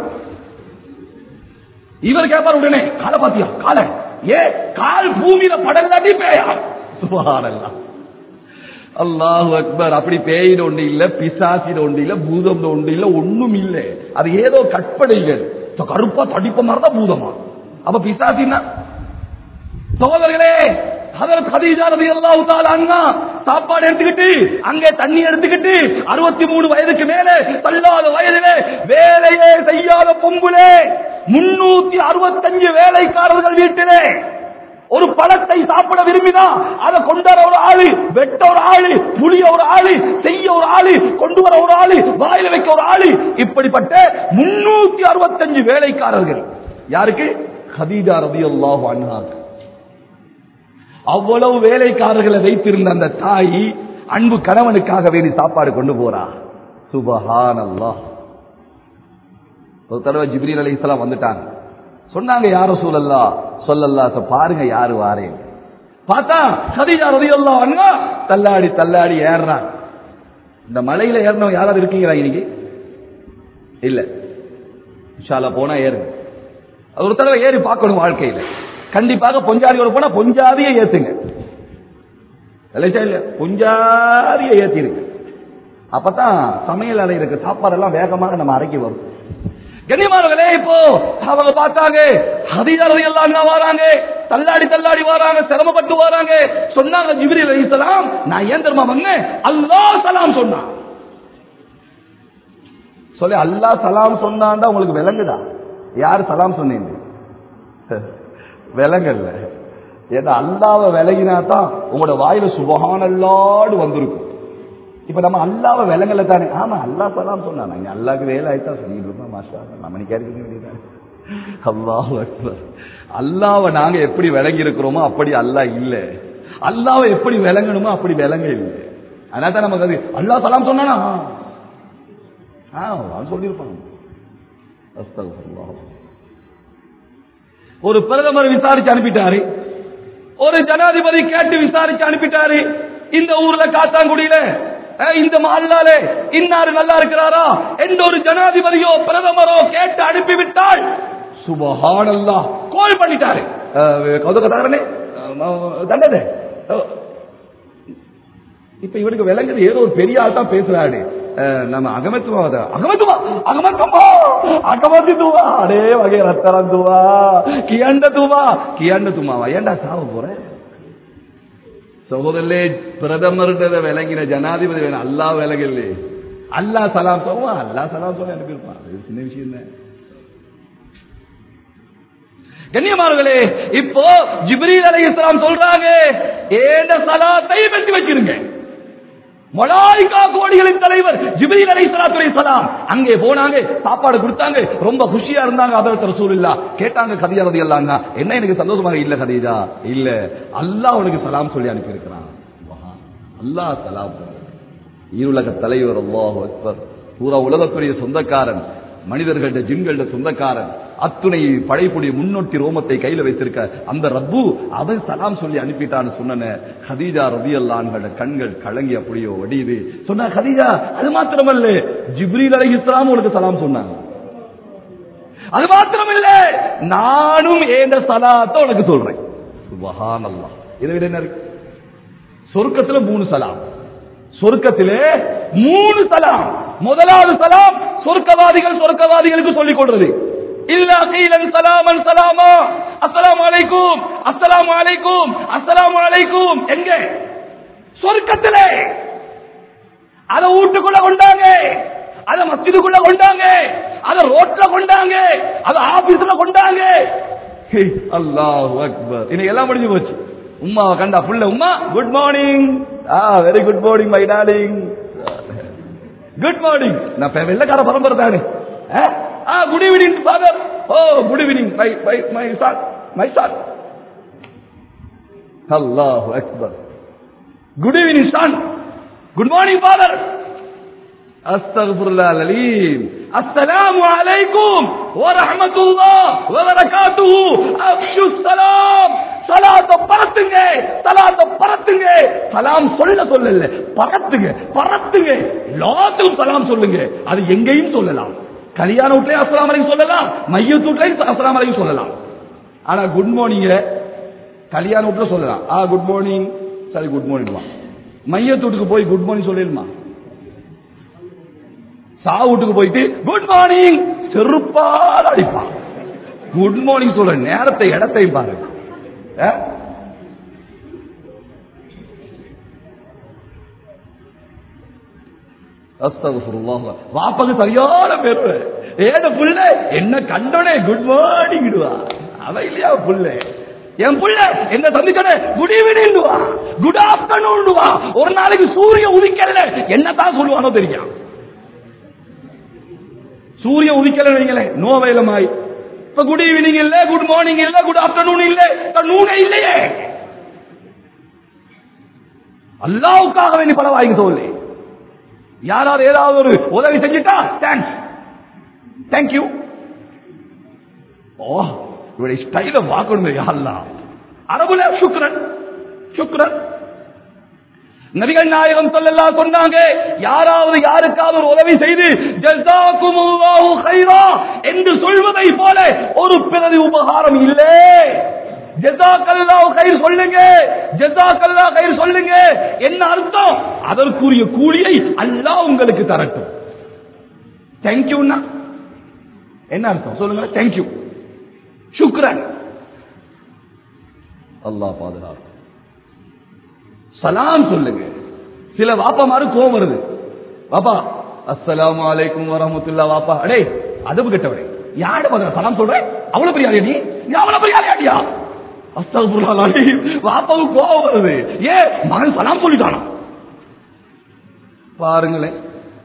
இவர் கேட்பார் உடனே, காலை பாத்தியா, காலை கால் பூமியில படலாட்டி பேயா. சுப்ஹானல்லாஹ், அல்லாஹு அக்பர். அப்படி பேயிட ஒன்று இல்ல, பிசாசிட ஒன்று இல்ல, பூதம் ஒன்று இல்ல, ஒண்ணும் இல்ல. அது ஏதோ கற்பனைகள். கருப்பா தடிப்ப மாதிரிதான் பூதமா. அப்ப பிசாசின்னா சகோதரர்களே, ஹஜ்ரத் கதீஜா ரலியல்லாஹு தஆலா அன்ஹா சாப்பாடு எடுத்துக்கிட்டு, அங்கே தண்ணி எடுத்துக்கிட்டு, 63 வயதுக்கு மேலே தள்ளாத வயதிலே வேலையே செய்யாத பொம்புலே 365 வேலைக்காரர்கள் வீட்டிலே ஒரு பழத்தை சாப்பிட விரும்பினா அதை கொண்டு வர ஒரு ஆளு, வெட்ட ஒரு ஆளு, புளிய ஒரு ஆளு, செய்ய ஒரு ஆளு, கொண்டு வர ஒரு ஆளு, வாயில வைக்க ஒரு ஆளு. இப்படிப்பட்ட 365 வேலைக்காரர்கள். யாருக்கு? கதீஜா ரலியல்லாஹு அன்ஹா. அவ்வளவு வேலைக்காரர்களை வைத்திருந்த அந்த தாய் அன்பு கணவனுக்காக வேண்டி சாப்பாடு கொண்டு போறா. சுப்ஹானல்லாஹ். ஒரு தடவை ஜிப்ரீல் அலைஹிஸ்ஸலாம் வந்துட்டாங்க. சொன்னாங்க, யா ரசூலல்லாஹ் ஸல்லல்லாஹு பாருங்க யாரு வாரே. பார்த்தா கதீஜா ரலியல்லாஹு அன்ஹா தள்ளாடி ஏறுறாங்க. இந்த மலையில ஏறணும் யாராவது இருக்கீங்களா இன்னைக்கு? இல்ல, இன்ஷா அல்லாஹ் போனா ஏறுங்க. அது ஒரு தடவை ஏறி பார்க்கணும் வாழ்க்கையில. கண்டிப்பாக பொஞ்சாதியோட போனா பொஞ்சாதியை ஏத்துங்க, இல்ல பொஞ்சாதியை ஏத்தி இருக்கு. அப்பதான் சமையல் அறை இருக்கு, சாப்பாடெல்லாம் வேகமாக நம்ம அறைக்கு வரும். கண்ணியமானவர்களே, இப்போ அவங்க பார்த்தாங்க, கதீஜா ரலியல்லாஹு அன்ஹா வராங்க, தள்ளாடி வராங்க, சிரமப்பட்டு வராங்க. சொன்னாங்க ஜிப்ரீல் அலைஹிஸ்ஸலாம், நான் ஏன் தெரியுமா வந்தேன்? அல்லாஹ் சலாம் சொன்னான். சொல்லி அல்லாஹ் சலாம் சொன்னான்டா உங்களுக்கு விளங்குதா? யார் சலாம் சொன்னீங்க? விளங்கல்ல. ஏன்னா அல்லாஹ்வை விளங்கினா தான் உங்களோட வாயில சுப்ஹானல்லாஹ் வந்திருக்கும். இப்ப நம்ம அல்லாஹ்வை விளங்கல தானே. ஆமா, அல்லாஹ் சலாம் சொன்னாங்க, அல்லாஹ்க்கு வேலை ஆயிட்டா சொல்லிட்டு இருப்போம். மாஷா அல்லாஹ், நம்ம நினைக்க வேண்டியதானே. அல்லாஹு அக்பர். அல்லாஹ்வை நாங்க எப்படி விளங்கி இருக்கிறோமோ அப்படி அல்லாஹ் இல்ல. அல்லாஹ்வை எப்படி விளங்கணுமோ அப்படி விளங்க இல்லை. அதனால தான் நமக்கு அது அல்லாஹ் சலாம் சொன்னானா சொல்லியிருப்பாங்க. ஒரு பிரதமர் விசாரிச்சு அனுப்பிட்டாரு, ஒரு ஜனாதிபதி கேட்டு விசாரிச்சு அனுப்பிட்டாரு. இந்த ஊர்ல காத்தாங்குடியில இந்த மஹல்லால இன்னாரு நல்லா இருக்கிறாரா என்ற ஒரு ஜனாதிபதியோ பிரதமரோ கேட்டு அனுப்பிவிட்டால் சுப்ஹானல்லாஹ் கோல் பண்ணிட்டாரு. கௌதகதாரனே தண்டனை. இப்ப இவனுக்கு விளங்குது ஏதோ ஒரு பெரிய ஆள் தான் பேசுறாரு. நம்ம அகமத்துவா அடே வகை ரத்தரம் துவா கியாண்ட துவாவா ஏண்டா சாவ போற சகோதரே. பிரதமர்ன்றத விளங்கின ஜனாதிபதி வேணும், அல்லாஹ் விளங்கல. அல்லாஹ் சலாம் சொல்லுவான், அல்லாஹ் சலாம் சொல்லி அனுப்பியிருப்பான். சின்ன விஷயம் தான். கண்ணியமானவர்களே, இப்போ ஜிப்ரீல் அலைஹிஸ்ஸலாம் சொல்றாங்க, ஏண்ட சலாத்தை வெட்டி வச்சிருங்க. மலாயிகா கோடிகளின் தலைவர் ஜிப்ரீல் அலைஹிஸ்ஸலாத்து வஸ்ஸலாம் அங்கே போனாங்க, சாப்பாடு கொடுத்தாங்க, ரொம்ப குஷியா இருந்தாங்க. ஹஜ்ரத் ரசூலுல்லாஹ் கேட்டாங்க, கதீஜா ரலியல்லாஹு அன்ஹா, என்ன எனக்கு சந்தோஷமாக இல்ல கதீஜா? இல்ல, அல்லாஹ் உனக்கு சலாம் சொல்லி அனுப்பி இருக்கிறான். அல்லாஹ் சலாம். ஈருலக தலைவர், அல்லாஹு அக்பர். பூரா உலகத்துடைய சொந்தக்காரன், மனிதர்கள ஜின்கள சொந்தக்காரன், அத்துணை படைப்புடைய முன்னோட்டி ரோமத்தை கையில வைத்திருக்க அந்த ரப்பு அவன் சலாம் சொல்லி அனுப்பிட்டான்னு சொன்ன கதீஜா ரலியல்லாஹு அன்ஹா கண்கள் கலங்கி அப்படியோ வடியுது. சொன்னா கதீஜா, அது மாத்திரமல்ல, ஜிப்ரீல் அலைஹிஸ்ஸலாம் உங்களுக்கு சலாம் சொன்னாங்க. அது மாத்திரமல்ல, நானும் ஏண்ட சலாத்தை உனக்கு சொல்றேன். சுப்ஹானல்லாஹ். இதை விட என்ன இருக்கு? சொர்க்கத்துல 3 சலாம். சொர்க்கத்திலே 3 சலாம். முதலாவது சலாம் சொர்க்கவாதிகளுக்கு சொல்லிக் கொள்றது. இல்லா கீலன் சலாமன் சலாமா, அஸ்ஸலாமு அலைக்கும் அஸ்ஸலாமு அலைக்கும் அஸ்ஸலாமு அலைக்கும். எங்க? சொர்க்கத்திலே. அத வீட்டுக்குள்ள கொண்டாங்க, அத மஸ்ஜிதுக்குள்ள கொண்டாங்க, அத ரோட்ல கொண்டாங்க, அத ஆபீஸ்ல கொண்டாங்க. அல்லாஹு அக்பர். இன்னைக்கு எல்லாம் முடிஞ்சு போச்சு. உம்மாவை கண்டா புள்ள, உம்மா good morning. Very good morning my darling. Good morning. நான் வெள்ளக்கார பரம்பரை தானே. Good evening father. Oh good evening my son. அல்லாஹு அக்பர். Good evening son. Good morning father. அஸ்தக்ஃபிருல்லாஹ் அலீம். அஸ்ஸலாமு அலைக்கும் வ ரஹ்மத்துல்லாஹ் வ பரகாத்துஹு. அஃஷுஸ் ஸலாம். ஸலாத்த பரத்துங்க, ஸலாத்த பரத்துங்க. சலாம் சொல்லல பரத்துங்க, பரத்துங்க. எல்லாத்துக்கும் சலாம் சொல்லுங்க. அது எங்கேயும் சொல்லலாம். கல்யாண வீட்லயே அஸ்ஸலாமு அலைக்கும் சொல்லலாம், மையத் வீட்லயே அஸ்ஸலாமு அலைக்கும் சொல்லலாம். ஆனா குட் மார்னிங் கல்யாண வீட்ல சொல்லலாம். Good morning. சரி குட் மார்னிங். மையத் வீட்டுக்கு போய் குட் மார்னிங் சொல்லலாமா? சாவுட்டுக்கு போயிட்டு குட் மார்னிங் செருப்பால் அடிப்பான். குட் மார்னிங் சொல்ற நேரத்தை இடத்தையும் பாருங்க. அஸ்தக்ஃபிருல்லாஹ். வாப்பக்கு சரியான பேரு. ஏட புள்ள என்ன கண்டோனே குட் மார்னிங் இடுவா. அவ இல்லையா புள்ள? என் புள்ள என்ன சந்திக்கனே குட் ஈவினிங், குட் ஆஃப்டர்நூன். ஒரு நாளைக்கு சூரிய உதிக்கல என்னதான் சொல்லுவானோ தெரியும். சூரிய உதிக்கல வைங்களே, நோ வேலமாய். இப்ப குட் ஈவினிங் இல்ல, குட் மார்னிங் இல்ல, குட் ஆஃப்டர்நூன் இல்ல, நூனே இல்லையே. அல்லாஹ்வுக்காக வேண்டி பல வாங்கி சொல்லு. யாராவது ஏதாவது ஒரு உதவி செஞ்சுட்டா தேங்க்ஸ், தேங்க்யூ. ஓ இவருடைய ஸ்டைல பார்க்கணும். யா அல்லாஹ். அரபுல சுக்ரன், சுக்ரன். நபிகள் நாயகம் ஸல்லல்லாஹு அலைஹி சொன்னாங்க, யாராவது யாருக்காவது ஒரு உதவி செய்து ஜஸாகுமுல்லாஹு கைரா என்று சொல்வதை போல ஒரு பிரதி உபகாரம் இல்லை. ஜஸாக்கல்லாஹு கைர் சொல்லுங்க, ஜஸாக்கல்லாஹு கைர் சொல்லுங்க. என்ன அர்த்தம்? அதற்குரிய கூலியை அல்லாஹ் உங்களுக்கு தரட்டும். தேங்க்யூன்னா என்ன அர்த்தம் சொல்லுங்க? தேங்க்யூ, சுக்ரன். அல்லாஹ் பாதுகாப்பு. சலாம் சொல்லுங்க. சில வாப்பாமாரு கோபம் வருது. வாப்பா அஸ்ஸலாமு அலைக்கும் வரஹ்மத்துல்லாஹ். வாப்பா அடே அதுவு கெட்டவரே, யாரு பகல சலாம் சொல்ற? அவ்வளவு பெரிய ஆளியா நீ? அவ்வளவு பெரிய ஆளியா? அஸ்தக்ஃபிருல்லாஹ் அலீம். வாப்பாவுக்கு கோபம் வருது. ஏன் மகன் சலாம் சொல்லிட்டானா? பாருங்களேன்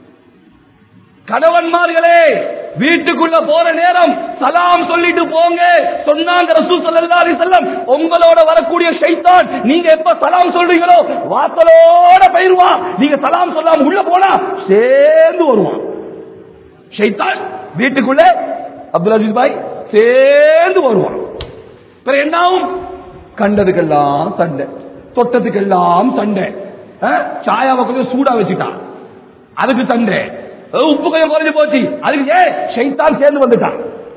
கணவன்மார்களே, வீட்டுக்குள்ள போற நேரம் சலாம் சொல்லிட்டு போங்க சொன்னாங்க ரசூல் ஸல்லல்லாஹு அலைஹி வஸல்லம். உங்களோட வரக்கூடிய ஷைத்தான் நீங்க எப்ப சலாம் சொல்றீங்களோ வாசலோட போயிருவான். நீங்க சலாம் சொல்லாம உள்ள போனா சேர்ந்து வருவான் ஷைத்தான். வீட்டுக்குள்ள அப்துல் அஜீஸ் பாய் சேர்ந்து வருவான். என்ன ஆகும்? கண்டதுக்கெல்லாம் சண்டை, தொட்டதுக்கெல்லாம் சண்டை. சாயாவை கொஞ்சம் சூடா வச்சுட்டான், அதுக்கு சண்டை. உப்பு கொஞ்சம் குறைஞ்சு போச்சு, அதுக்கு ஏன் ஷைத்தான் சேர்ந்து வந்துட்டான்.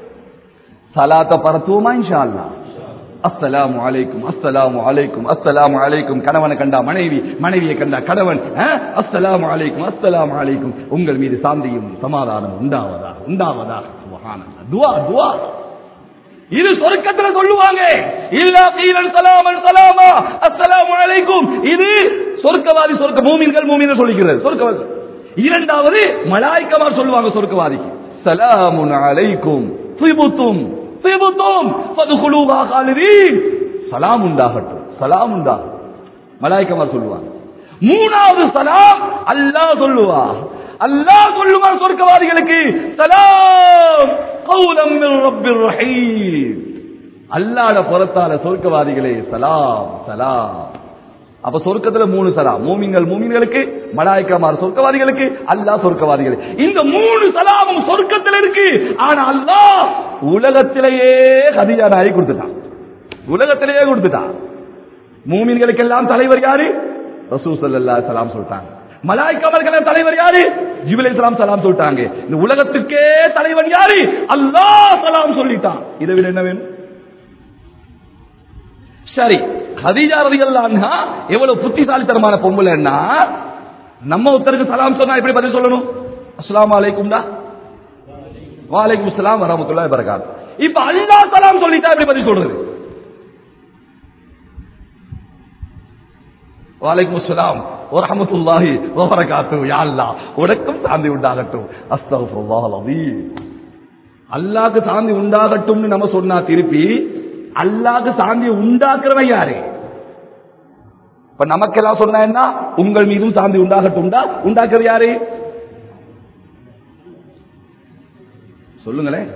சலாத்த பரத்துவமா இன்ஷா அல்லாஹ். அஸ்ஸலாமு அலைக்கும் அஸ்ஸலாமு அலைக்கும் அஸ்ஸலாமு அலைக்கும். கணவனை கண்டா மனைவி, மனைவியை கண்டா கணவன் அஸ்ஸலாமு அலைக்கும் அஸ்ஸலாமு அலைக்கும். உங்கள் மீது சாந்தியும் சமாதானம் உண்டாவதா உண்டாவதா. சுப்ஹானல்லாஹ். துஆ துஆ. இது சொர்க்கத்தில் சொல்லுவாங்க. இல்லா கீலன் சலாமன் சலாமா அஸ்ஸலாமு அலைக்கும். இது சொர்க்கவாதி, சொர்க்க மூமின்கள் மூமின்கள் சொல்லிக்கிறது சொர்க்கவாதி. இரண்டாவது மலாயிக்கமார் சொல்லுவாங்க சொர்க்கவாதிக்கு, சலாமுன் அலைக்கும் திபுத்தும் திபுத்தும் ஃபதுகுலூஹா காலிதீன். சலாம் உண்டாகட்டும், சலாம் உண்டாகட்டும் மலாயிக்கமார் சொல்லுவாங்க. மூணாவது சலாம் அல்லாஹ் சொல்லுவார். அல்லாஹ் சொல்லுவார் சொர்க்கவாதிகளுக்கு, சலாம் கௌலம் மிர் ரப்பிர் ரஹீம். அல்லாஹ்வுடைய புறத்தால சொர்க்கவாதிகளே சலாம் சலாம். அப்ப சொர்க்கத்துல 3 சலாம். மூமின்கள் மூமின்களுக்கு, மலாயிக்கமார் சொர்க்கவாதிகளுக்கு, அல்லாஹ் சொர்க்கவாதிகள். இந்த 3 சலாமும் சொர்க்கத்தில் இருக்கு. ஆனா அல்லாஹ் உலகத்திலேயே ஹதீஜா நாயை கொடுத்துட்டான், உலகத்திலேயே கொடுத்துட்டான். மூமின்களுக்கு எல்லாம் தலைவர் யாரு? ரசூல் ஸல்லல்லாஹு அலைஹி வஸல்லம் சொல்லிட்டாங்க. மலாயிக்கமார்கள் தலைவர் யாரு? ஜிப்ரீல் அலைஹிஸ்ஸலாம் சலாம் சொல்லிட்டாங்க. இந்த உலகத்துக்கே தலைவன் யாரு? அல்லாஹ் சலாம் சொல்லிட்டான். இதை விட என்ன வேணும்? சரி, கதீஜா ரலியல்லாஹு அன்ஹா எவ்வளவு புத்திசாலித்தனமான பொம்பளைன்னா, நம்ம ஒருத்தருக்கு சலாம் சொன்னா எப்படி பதில் சொல்லணும்? அஸ்ஸலாமு அலைக்கும்டா, வலைக்கும் அஸ்ஸலாம் வரஹ்மத்துல்லாஹி வபரகாத்துஹு. இப்ப அல்லாஹ் சலாம் சொல்லிட்டா எப்படி பதில் சொல்றது? வலைக்கும் அஸ்ஸலாம் வரஹ்மத்துல்லாஹி வபரகாத்துஹு. யா அல்லாஹ் உனக்கும் சாந்தி உண்டாகட்டும். அஸ்தக்ஃபிருல்லாஹல் அஸீம். அல்லாஹ்க்கு சாந்தி உண்டாகட்டும்னு நம்ம சொன்னா திருப்பி அல்லாஹ்க்கு சாந்தி உண்டாக்குறவன் யாரு? இப்ப நமக்கெல்லாம் சொன்னா என்ன? உங்கள் மீதும் சாந்தி உண்டாகட்டும்டா. உண்டாக்குறது யாரு? சொல்லுங்களேன்.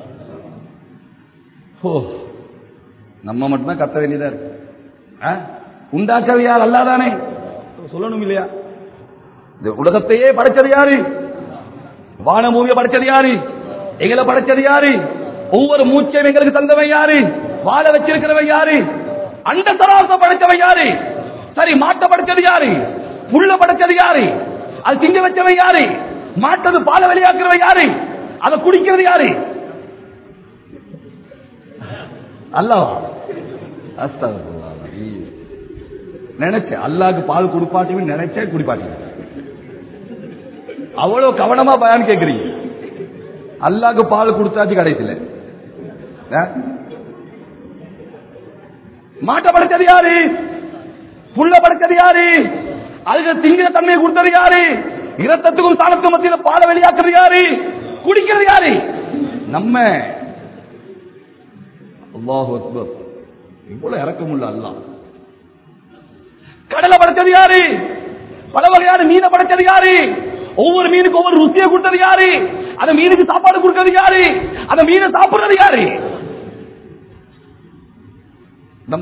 ஓ, நம்ம மட்டும்தான் கத்த வேண்டியதா இருக்கு. உண்டாக்குறது யார்? அல்லாஹ் தானே. சொல்லணும் இல்லையா? இந்த உலகத்தையே படைச்சது யாரு? வானபூமியை படைச்சது யாரு? எங்களை படைச்சது யாரு? ஒவ்வொரு மூச்சையும் எங்களுக்கு தந்தவன் யாரு? வாழ வச்சிருக்கிறவன் யாரு? அந்த தராச படைச்சவன் யாரு? சரி, மாட்ட படைச்சது யாரு? புல்ல படைச்சது யாரு? அது திங்க வச்சவன் யாரு? மாட்டது பால வெளியாக்குறவன் யாரு? அதை குடிக்கிறது யாரு? அல்லாஹ். அஸ்தக்ஃபிருல்லாஹ். நினைச்ச அல்லாஹ்க்கு பால் குடிப்பாட்டி நினைச்சே குடிப்பாட்டி. அவ்வளவு கவனமா பயான் கேட்கிறீங்க. அல்லாஹ்க்கு பால் கொடுத்தாச்சு கடைசியில். மாட்ட படைச்சது யாரு? புல்ல படைச்சது யாரு? அதுக்கு திங்கிற தன்மையை கொடுத்தது யாரு? இரத்தத்துக்கும் சாணத்துக்கும் மத்தியில் பால வெளியாக்குறது யாரு? குடிக்கிறது யாரு? நம்ம. அல்லாஹு அக்பர். இவ்வளவு இறக்கமுள்ள அல்லாஹ். கடலை படைச்சது யாரு? பல வகையான மீனை படைச்சது யாரு? ஒவ்வொரு மீனுக்கு ஒவ்வொரு ருசியை கொடுத்தது யாரு? அந்த மீனுக்கு சாப்பாடு கொடுக்கிறது யாரு? அந்த மீனை சாப்பிடுறது யாரு? நம்ம.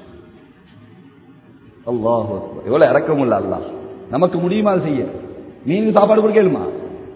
அல்லாஹ் எவ்வளவு இறக்கமுள்ள அல்லாஹ். நமக்கு முடியுமா செய்ய? மீனுக்கு சாப்பாடு கொடுக்கலுமா?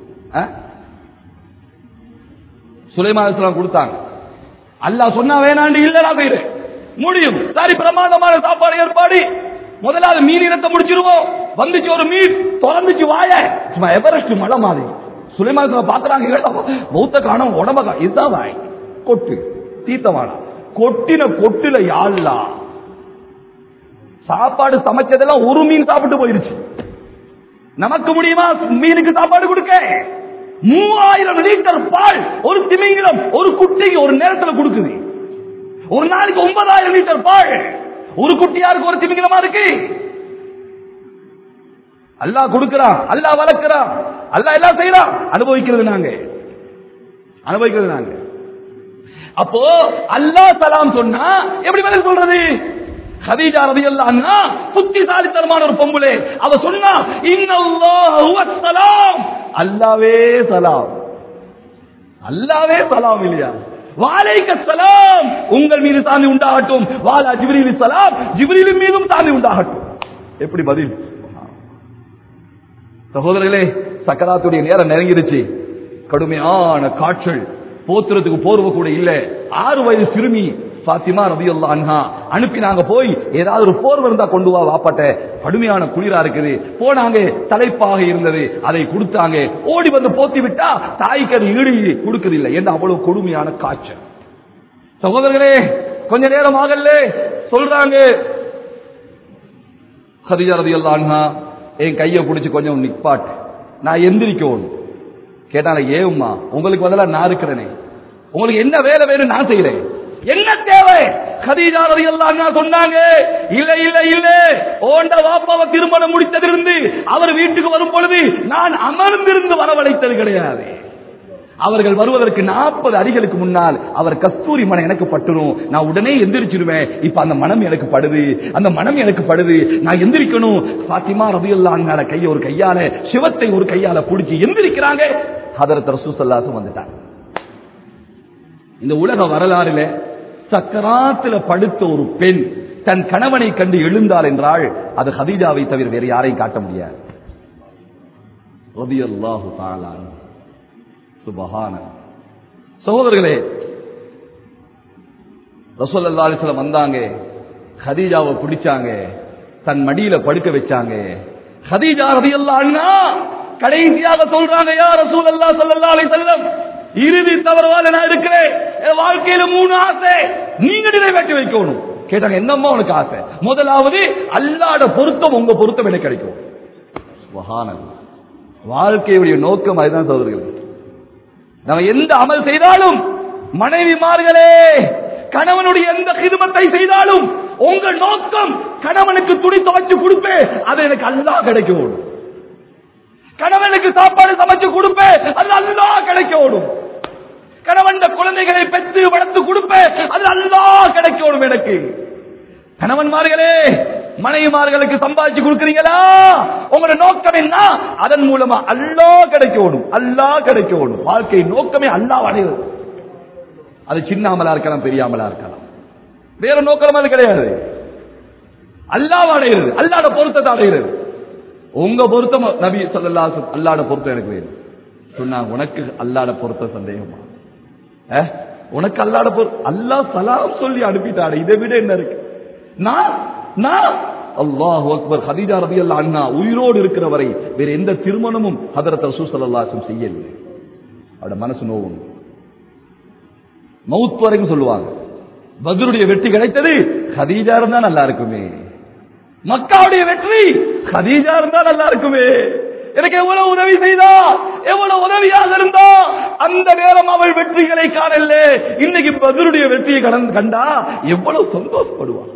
சுலைமான் அலைஹிஸ்ஸலாம் கொடுத்தாங்க. அல்லாஹ் சொன்னா வேணாண்டு இல்லடா செய்யற முடியும். சரி, பிரமாண்டமான சாப்பாடு ஏற்பாடு. முதலாவது மீன் இனத்தை முடிச்சிருவோம். வந்துச்சு ஒரு மீன் திறந்துச்சு வாய, சும்மா எவரெஸ்ட் மலை மாதிரி. சுலைமான் பாக்குறாங்க, மௌத்த காணோம், உடம்ப காணோம். இதுதான் வாய். கொட்டு தீத்தமான கொட்டின கொட்டுல யா அல்லாஹ் சாப்பாடு சமைச்சதெல்லாம் ஒரு மீன் சாப்பிட்டு போயிருச்சு. நமக்கு முடியுமா மீனுக்கு சாப்பாடு கொடுக்க? 3000 லிட்டர் பால் ஒரு திமிங்கலம் ஒரு குட்டிக்கு ஒரு நேரத்தில் கொடுக்குது. ஒரு நாளைக்கு 9000 லிட்டர் பால். ஒரு குட்டியாருக்கு ஒரு திமிங்கலமா இருக்கு. அல்லாஹ் கொடுக்கிறான், அல்லாஹ் வளர்க்கிறான், அல்லாஹ் எல்லாம் செய்யறான். அனுபவிக்கிறது நாங்க. அப்போ அல்லாஹ் சலாம் சொன்னா எப்படி பதில் சொல்றது? கதீஜா ரலியல்லாஹு அன்ஹா புத்திசாலித்தனமான ஒரு பொம்பளை. அவ சொன்னா இன்னல்லாஹு ஹுவஸ் ஸலாம். அல்லாஹ்வே சலாம். அல்லாஹ்வே சலாம் இல்லையா? வலைக்கஸ் ஸலாம். உங்கள் மீது சாந்தி உண்டாகட்டும். வாலா ஜிப்ரீல் ஸலாம். ஜிப்ரீல் மீதும் சாந்தி உண்டாகட்டும். எப்படி பதில்? சகோதரர்களே, சக்கராத்துடைய நேரம் நெருங்கிடுச்சு. கடுமையான காய்ச்சல், போத்துறதுக்கு போர்வை கூட இல்ல. 6 வயது சிறுமி ஃபாத்திமா ரலியல்லாஹு அன்ஹா அனுப்பினாங்க, போய் ஏதாவது ஒரு போர்வை இருந்தா கொண்டு வா வாப்பாட்ட, கடுமையான குளிரா இருக்குது. போனாங்க, தலைப்பாக இருந்தது, அதை கொடுத்தாங்க. ஓடி வந்து போத்தி விட்டா தாய்க்கு அது ஈடு கொடுக்கறதில்லை. என்ன அவ்வளவு கொடுமையான காய்ச்சல். சகோதரர்களே, கொஞ்ச நேரம் ஆகல சொல்றாங்க, கதீஜா ரலியல்லாஹு அன்ஹா என் கையை பிடிச்சு கொஞ்சம் நிப்பாட்டு, நான் எந்திரிக்கணும். கேட்டால, ஏம்மா உங்களுக்கு பதிலா நான் இருக்கிறேனே, உங்களுக்கு என்ன வேலை வேணும் நான் செய்யறேன், என்ன தேவை? கதீஜா ரலியல்லாஹு அன்ஹா சொன்னாங்க, இல்ல இல்ல இல்ல, ஓண்ட வாப்பாவை திருமணம் முடித்ததிலிருந்து அவர் வீட்டுக்கு வரும் பொழுது நான் அமர்ந்திருந்து வரவழைத்தது கிடையாது. அவர்கள் வருவதற்கு 40 அடிகளுக்கு முன்னால் அவர் கஸ்தூரி மனம் எனக்கு பட்டுரும், நான் உடனே எந்திரிச்சிருவேன். இப்ப அந்த மனம் எனக்கு படுது, அந்த மனம் எனக்கு படுது, நான் எந்திரிக்கணும். ஃபாத்திமா ரலியல்லாஹு அன்ஹா கையை ஒரு கையால, சிவத்தை ஒரு கையால பிடிச்சி எந்திரிக்கிறாங்க. ஹதரத் ரசூல் ஸல்லல்லாஹு அலைஹி வஸல்லம் வந்துட்டாங்க. இந்த உலக வரலாறுல சக்கராத்துல படுத்த ஒரு பெண் தன் கணவனை கண்டு எழுந்தாள் என்றால் அது கதீஜாவை தவிர வேறு யாரையும் காட்ட முடியாது. ரலியல்லாஹு தஆலா சுப்ஹானல்லாஹ். சகோதரர்களே, ரசூலுல்லாஹி அலைஹி வஸல்லம் வந்தாங்க, கதீஜாவை பிடிச்சாங்க, தன் மடியில படுக்க வச்சாங்க. கதீஜா ரலியல்லாஹு அன்ஹா கடைசியாக சொல்றாங்க, யா ரசூலல்லாஹ் ஸல்லல்லாஹு அலைஹி வஸல்லம், இறுதி தவறுவால நான் இருக்கிறேன், என் வாழ்க்கையில 3 ஆசை நீங்க நிறைவேற்றி வைக்கணும். கேட்டாங்க, என்னம்மா உனக்கு ஆசை? முதலாவது, அல்லாஹ்வுடைய பொருத்தம் உங்க பொருத்தம் எனக்கு கிடைக்கும். சுப்ஹானல்லாஹ். வாழ்க்கையுடைய நோக்கம் அதுதான் சகோதரர்களே. நம்ம எந்த அமல் செய்தாலும், மனைவிமார்களே கணவனுடைய எந்த கிதுமத்தை செய்தாலும் உங்க நோக்கம் கணவனுக்கு துணி துவைச்சு கொடுப்பேன், அது எனக்கு அல்லாஹ் கிடைக்கும். கணவனுக்கு சாப்பாடு சமைச்சு கொடுப்பேன், அது அல்லாஹ் கிடைக்கும். கணவன் குழந்தைகளை பெற்று வளர்த்து கொடுப்பேன், அது அல்லாஹ் கிடைக்கும் எனக்கு. கணவன்மார்களே மனைவிமார்களுக்கு சம்பாதிச்சு கொடுக்கிறீங்களா, உங்களோட நோக்கம் என்ன? அதன் மூலமா அல்லாஹ் கிடைக்கும், அல்லாஹ் கிடைக்கும். வாழ்க்கை நோக்கமே அல்லாஹ் அடைவது. அது சின்ன அமலா இருக்கலாம், பெரிய அமலா இருக்கலாம், வேற நோக்கம் அது கிடையாது. அல்லாஹ் அடைகிறது, அல்லாஹ்வோட பொருத்தத்தை அடைகிறது. உங்க பொருத்தம் நபி ஸல்லல்லாஹு அலைஹி வஸல்லம் அல்லாஹ்வோட பொருத்தம் எனக்கு வேணும் சொன்னாங்க. உனக்கு அல்லாஹ்வோட பொருத்தம் சந்தேகமா? உனக்கு அல்லாஹ்வோட பொருத்தம், அல்லாஹ் சலாம் சொல்லி அனுப்பிட்டாரு, இதை விட என்ன இருக்கு? நான் அல்லாஹு அக்பர். ஹதீஜா ரலியல்லாஹு அன்ஹா உயிரோடு இருக்கிற வரை வேற எந்த திருமணமும் ஹதரத் ரசூல் ஸல்லல்லாஹு அலைஹி வஸல்லம் செய்யவில்லை. அவட மனசு நோவும், மவுத் வரைக்கும் சொல்லுவாங்க. பத்ருடைய வெற்றி கிடைத்தது ஹதீஜா இருந்தா நல்லா இருக்குமே, மக்காவுடைய வெற்றி ஹதீஜா இருந்தா நல்லா இருக்குமே. எனக்கு எவ்வளவு உதவி செய்தா, எவ்வளவு உதவியாக இருந்தா, அந்த நேரம் அவள் வெற்றிகளை காணல. இன்னைக்கு பத்ருடைய வெற்றியை கண்டா எவ்வளவு சந்தோஷப்படுவார்.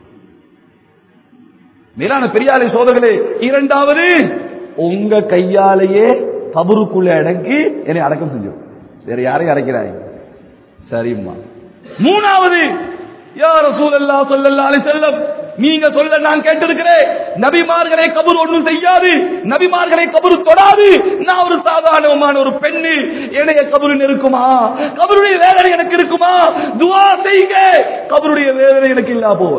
மேலான பெரியாரை சோதர்களே, இரண்டாவது உங்க கையாலேயே கபருக்குள்ள அடக்கி என்னை அடக்கம் செஞ்சு, வேற யாரையும் அடக்கிறாய் சரிம்மா. மூணாவது யா ரசூலல்லாஹ் ஸல்லல்லாஹு அலைஹி வஸல்லம், நீங்க சொல்ல நான் கேட்டிருக்கிறேன், நபிமார்களை கபர் ஒன்றும் செய்யாது, நபிமார்களை கபர் தொடாது. நான் ஒரு சாதாரணமான ஒரு பெண்ணு, என்னைய கபர் இருக்குமா? கபருடைய வேதனை எனக்கு இருக்குமா? துஆ செய்யுங்க, கபருடைய வேதனை எனக்கு இல்லா போவ.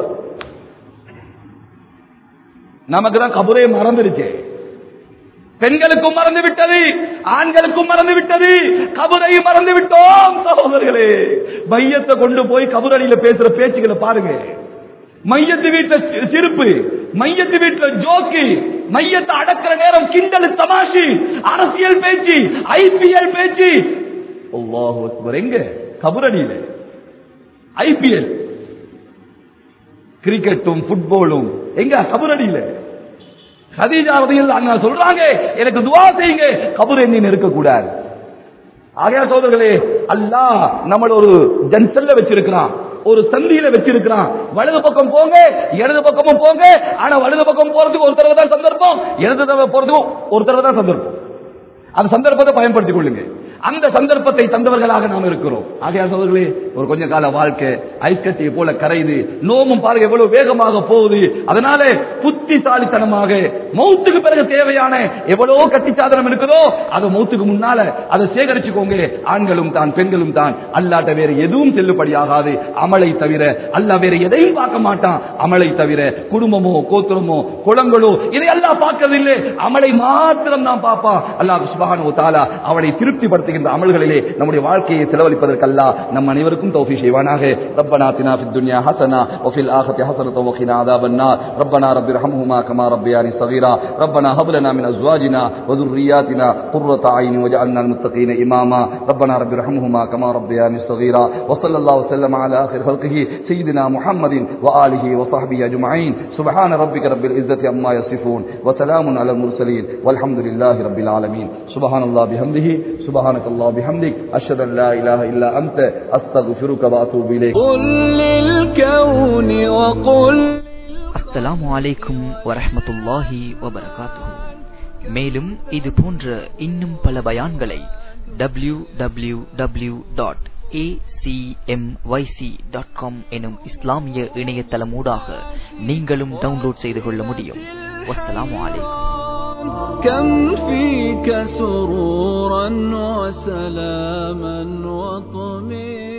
நமக்கு தான் கபரே மறந்துருச்சு, பெண்களுக்கும் மறந்து விட்டது, ஆண்களுக்கும் மறந்து விட்டது, கபரை மறந்து விட்டோம். சகோதரர்களே, மையத்தை கொண்டு போய் கபரடியில பேசுற பேச்சுக்களை பாருங்க. மையத்து வீட்டுல சிரிப்பு, மையத்து வீட்டுல ஜோக்கு, மையத்தை அடக்கிற நேரம் கிண்டல் தமாஷி, அரசியல் பேச்சு, ஐபிஎல் பேச்சு. அல்லாஹு அக்பர். எங்க? கபரடியில. ஐபிஎல், கிரிக்கெட்டும் ஃபுட்பாலும் எங்க? கபரடியில. ஹதீஜா ரலியல்லாஹு அன்ஹா சொல்றாங்க, எனக்கு துஆ செய்யுங்க, கபர் எண்ணி நெருக்க கூடாது. ஆகையா சகோதரர்களே, அல்லாஹ் நம்மள ஒரு ஜன்சல்ல வச்சிருக்கிறான், ஒரு சந்தியில வச்சிருக்கிறான். வலது பக்கம் போங்க, இடது பக்கமும் போங்க. ஆனா வலது பக்கம் போறதுக்கு ஒரு தடவை தான் சந்தர்ப்பம், இடது தடவை போறதுக்கும் ஒரு தடவை தான் சந்தர்ப்பம். அந்த சந்தர்ப்பத்தை பயன்படுத்திக் கொள்ளுங்க. அந்த சந்தர்ப்பத்தை தந்தவர்களாக நாம் இருக்கிறோம். ஆகையா சகோதரர்களே, ஒரு கொஞ்ச கால வாழ்க்கை ஐஸ் கட்டியை போல கரையுது, நோமும் பாருங்க எவ்வளவு வேகமாக போகுது. அதனால புத்திசாலித்தனமாக மௌத்துக்கு பிறகு தேவையான எவ்வளவு கட்டி சாதனம் இருக்குதோ அது மௌத்துக்கு முன்னால அதை சேகரிச்சுக்கோங்க. ஆண்களும் தான் பெண்களும் தான். அல்லாட்ட வேற எதுவும் செல்லுபடியாகாது அமலை தவிர. அல்லாஹ் வேற எதையும் பார்க்க மாட்டான் அமலை தவிர. குடும்பமோ கோத்திரமோ குளங்களோ இதை அல்லாஹ் பார்க்கவில்லை, அமலை மாத்திரம் தான் பார்ப்பான். அல்லாஹ் சுப்ஹானஹு வ தஆலா அவனை திருப்திப்படுத்துகின்ற அமல்களிலே நம்முடைய வாழ்க்கையை செலவழிப்பதற்கு அல்லாஹ் நம் அனைவருக்கும் தௌஃபீக் செய்வானாக. ரப்பனா ஆத்தினா ஃபித் துன்யா ஹஸனா வ ஃபில் ஆখিরাতি ஹஸனத்தன் வ கினா அஸாபன் நார். ரப்பனா ரப்பி ரஹ்ம்ஹுமா கமா ரப்பயானி ஸகீரா. ரப்பனா ஹப் லனா மின் அஸ்வாஜினா வ ذُرِّيَّاتِنَا قُرَّةَ أَعْيُنٍ وَاجْعَلْنَا لِلْمُتَّقِينَ إِمَامًا. ربنا رب ارحمهما كما ربياني صغيرا. وصلى الله وسلم على آخر خلقه سيدنا محمد وآله وصحبه أجمعين. سبحان ربك رب العزة عما يصفون وسلام على المرسلين والحمد لله رب العالمين. سبحان الله بحمده سبحانك الله بحمدك أشهد أن لا إله إلا أنت أستغفرك وأتوب إليك. قل للكون وقل. அஸ்ஸலாமு அலைக்கும் வரஹ்மத்துல்லாஹி வபரகாத்துஹு. மேலும் இது போன்ற இன்னும் பல பயான்களை www.acmyc.com எனும் இஸ்லாமிய இணையதளமூடாக நீங்களும் டவுன்லோட் செய்து கொள்ள முடியும். வஸ்ஸலாமு அலைக்கும். كم فيك سرورا وسلاما وطمئنا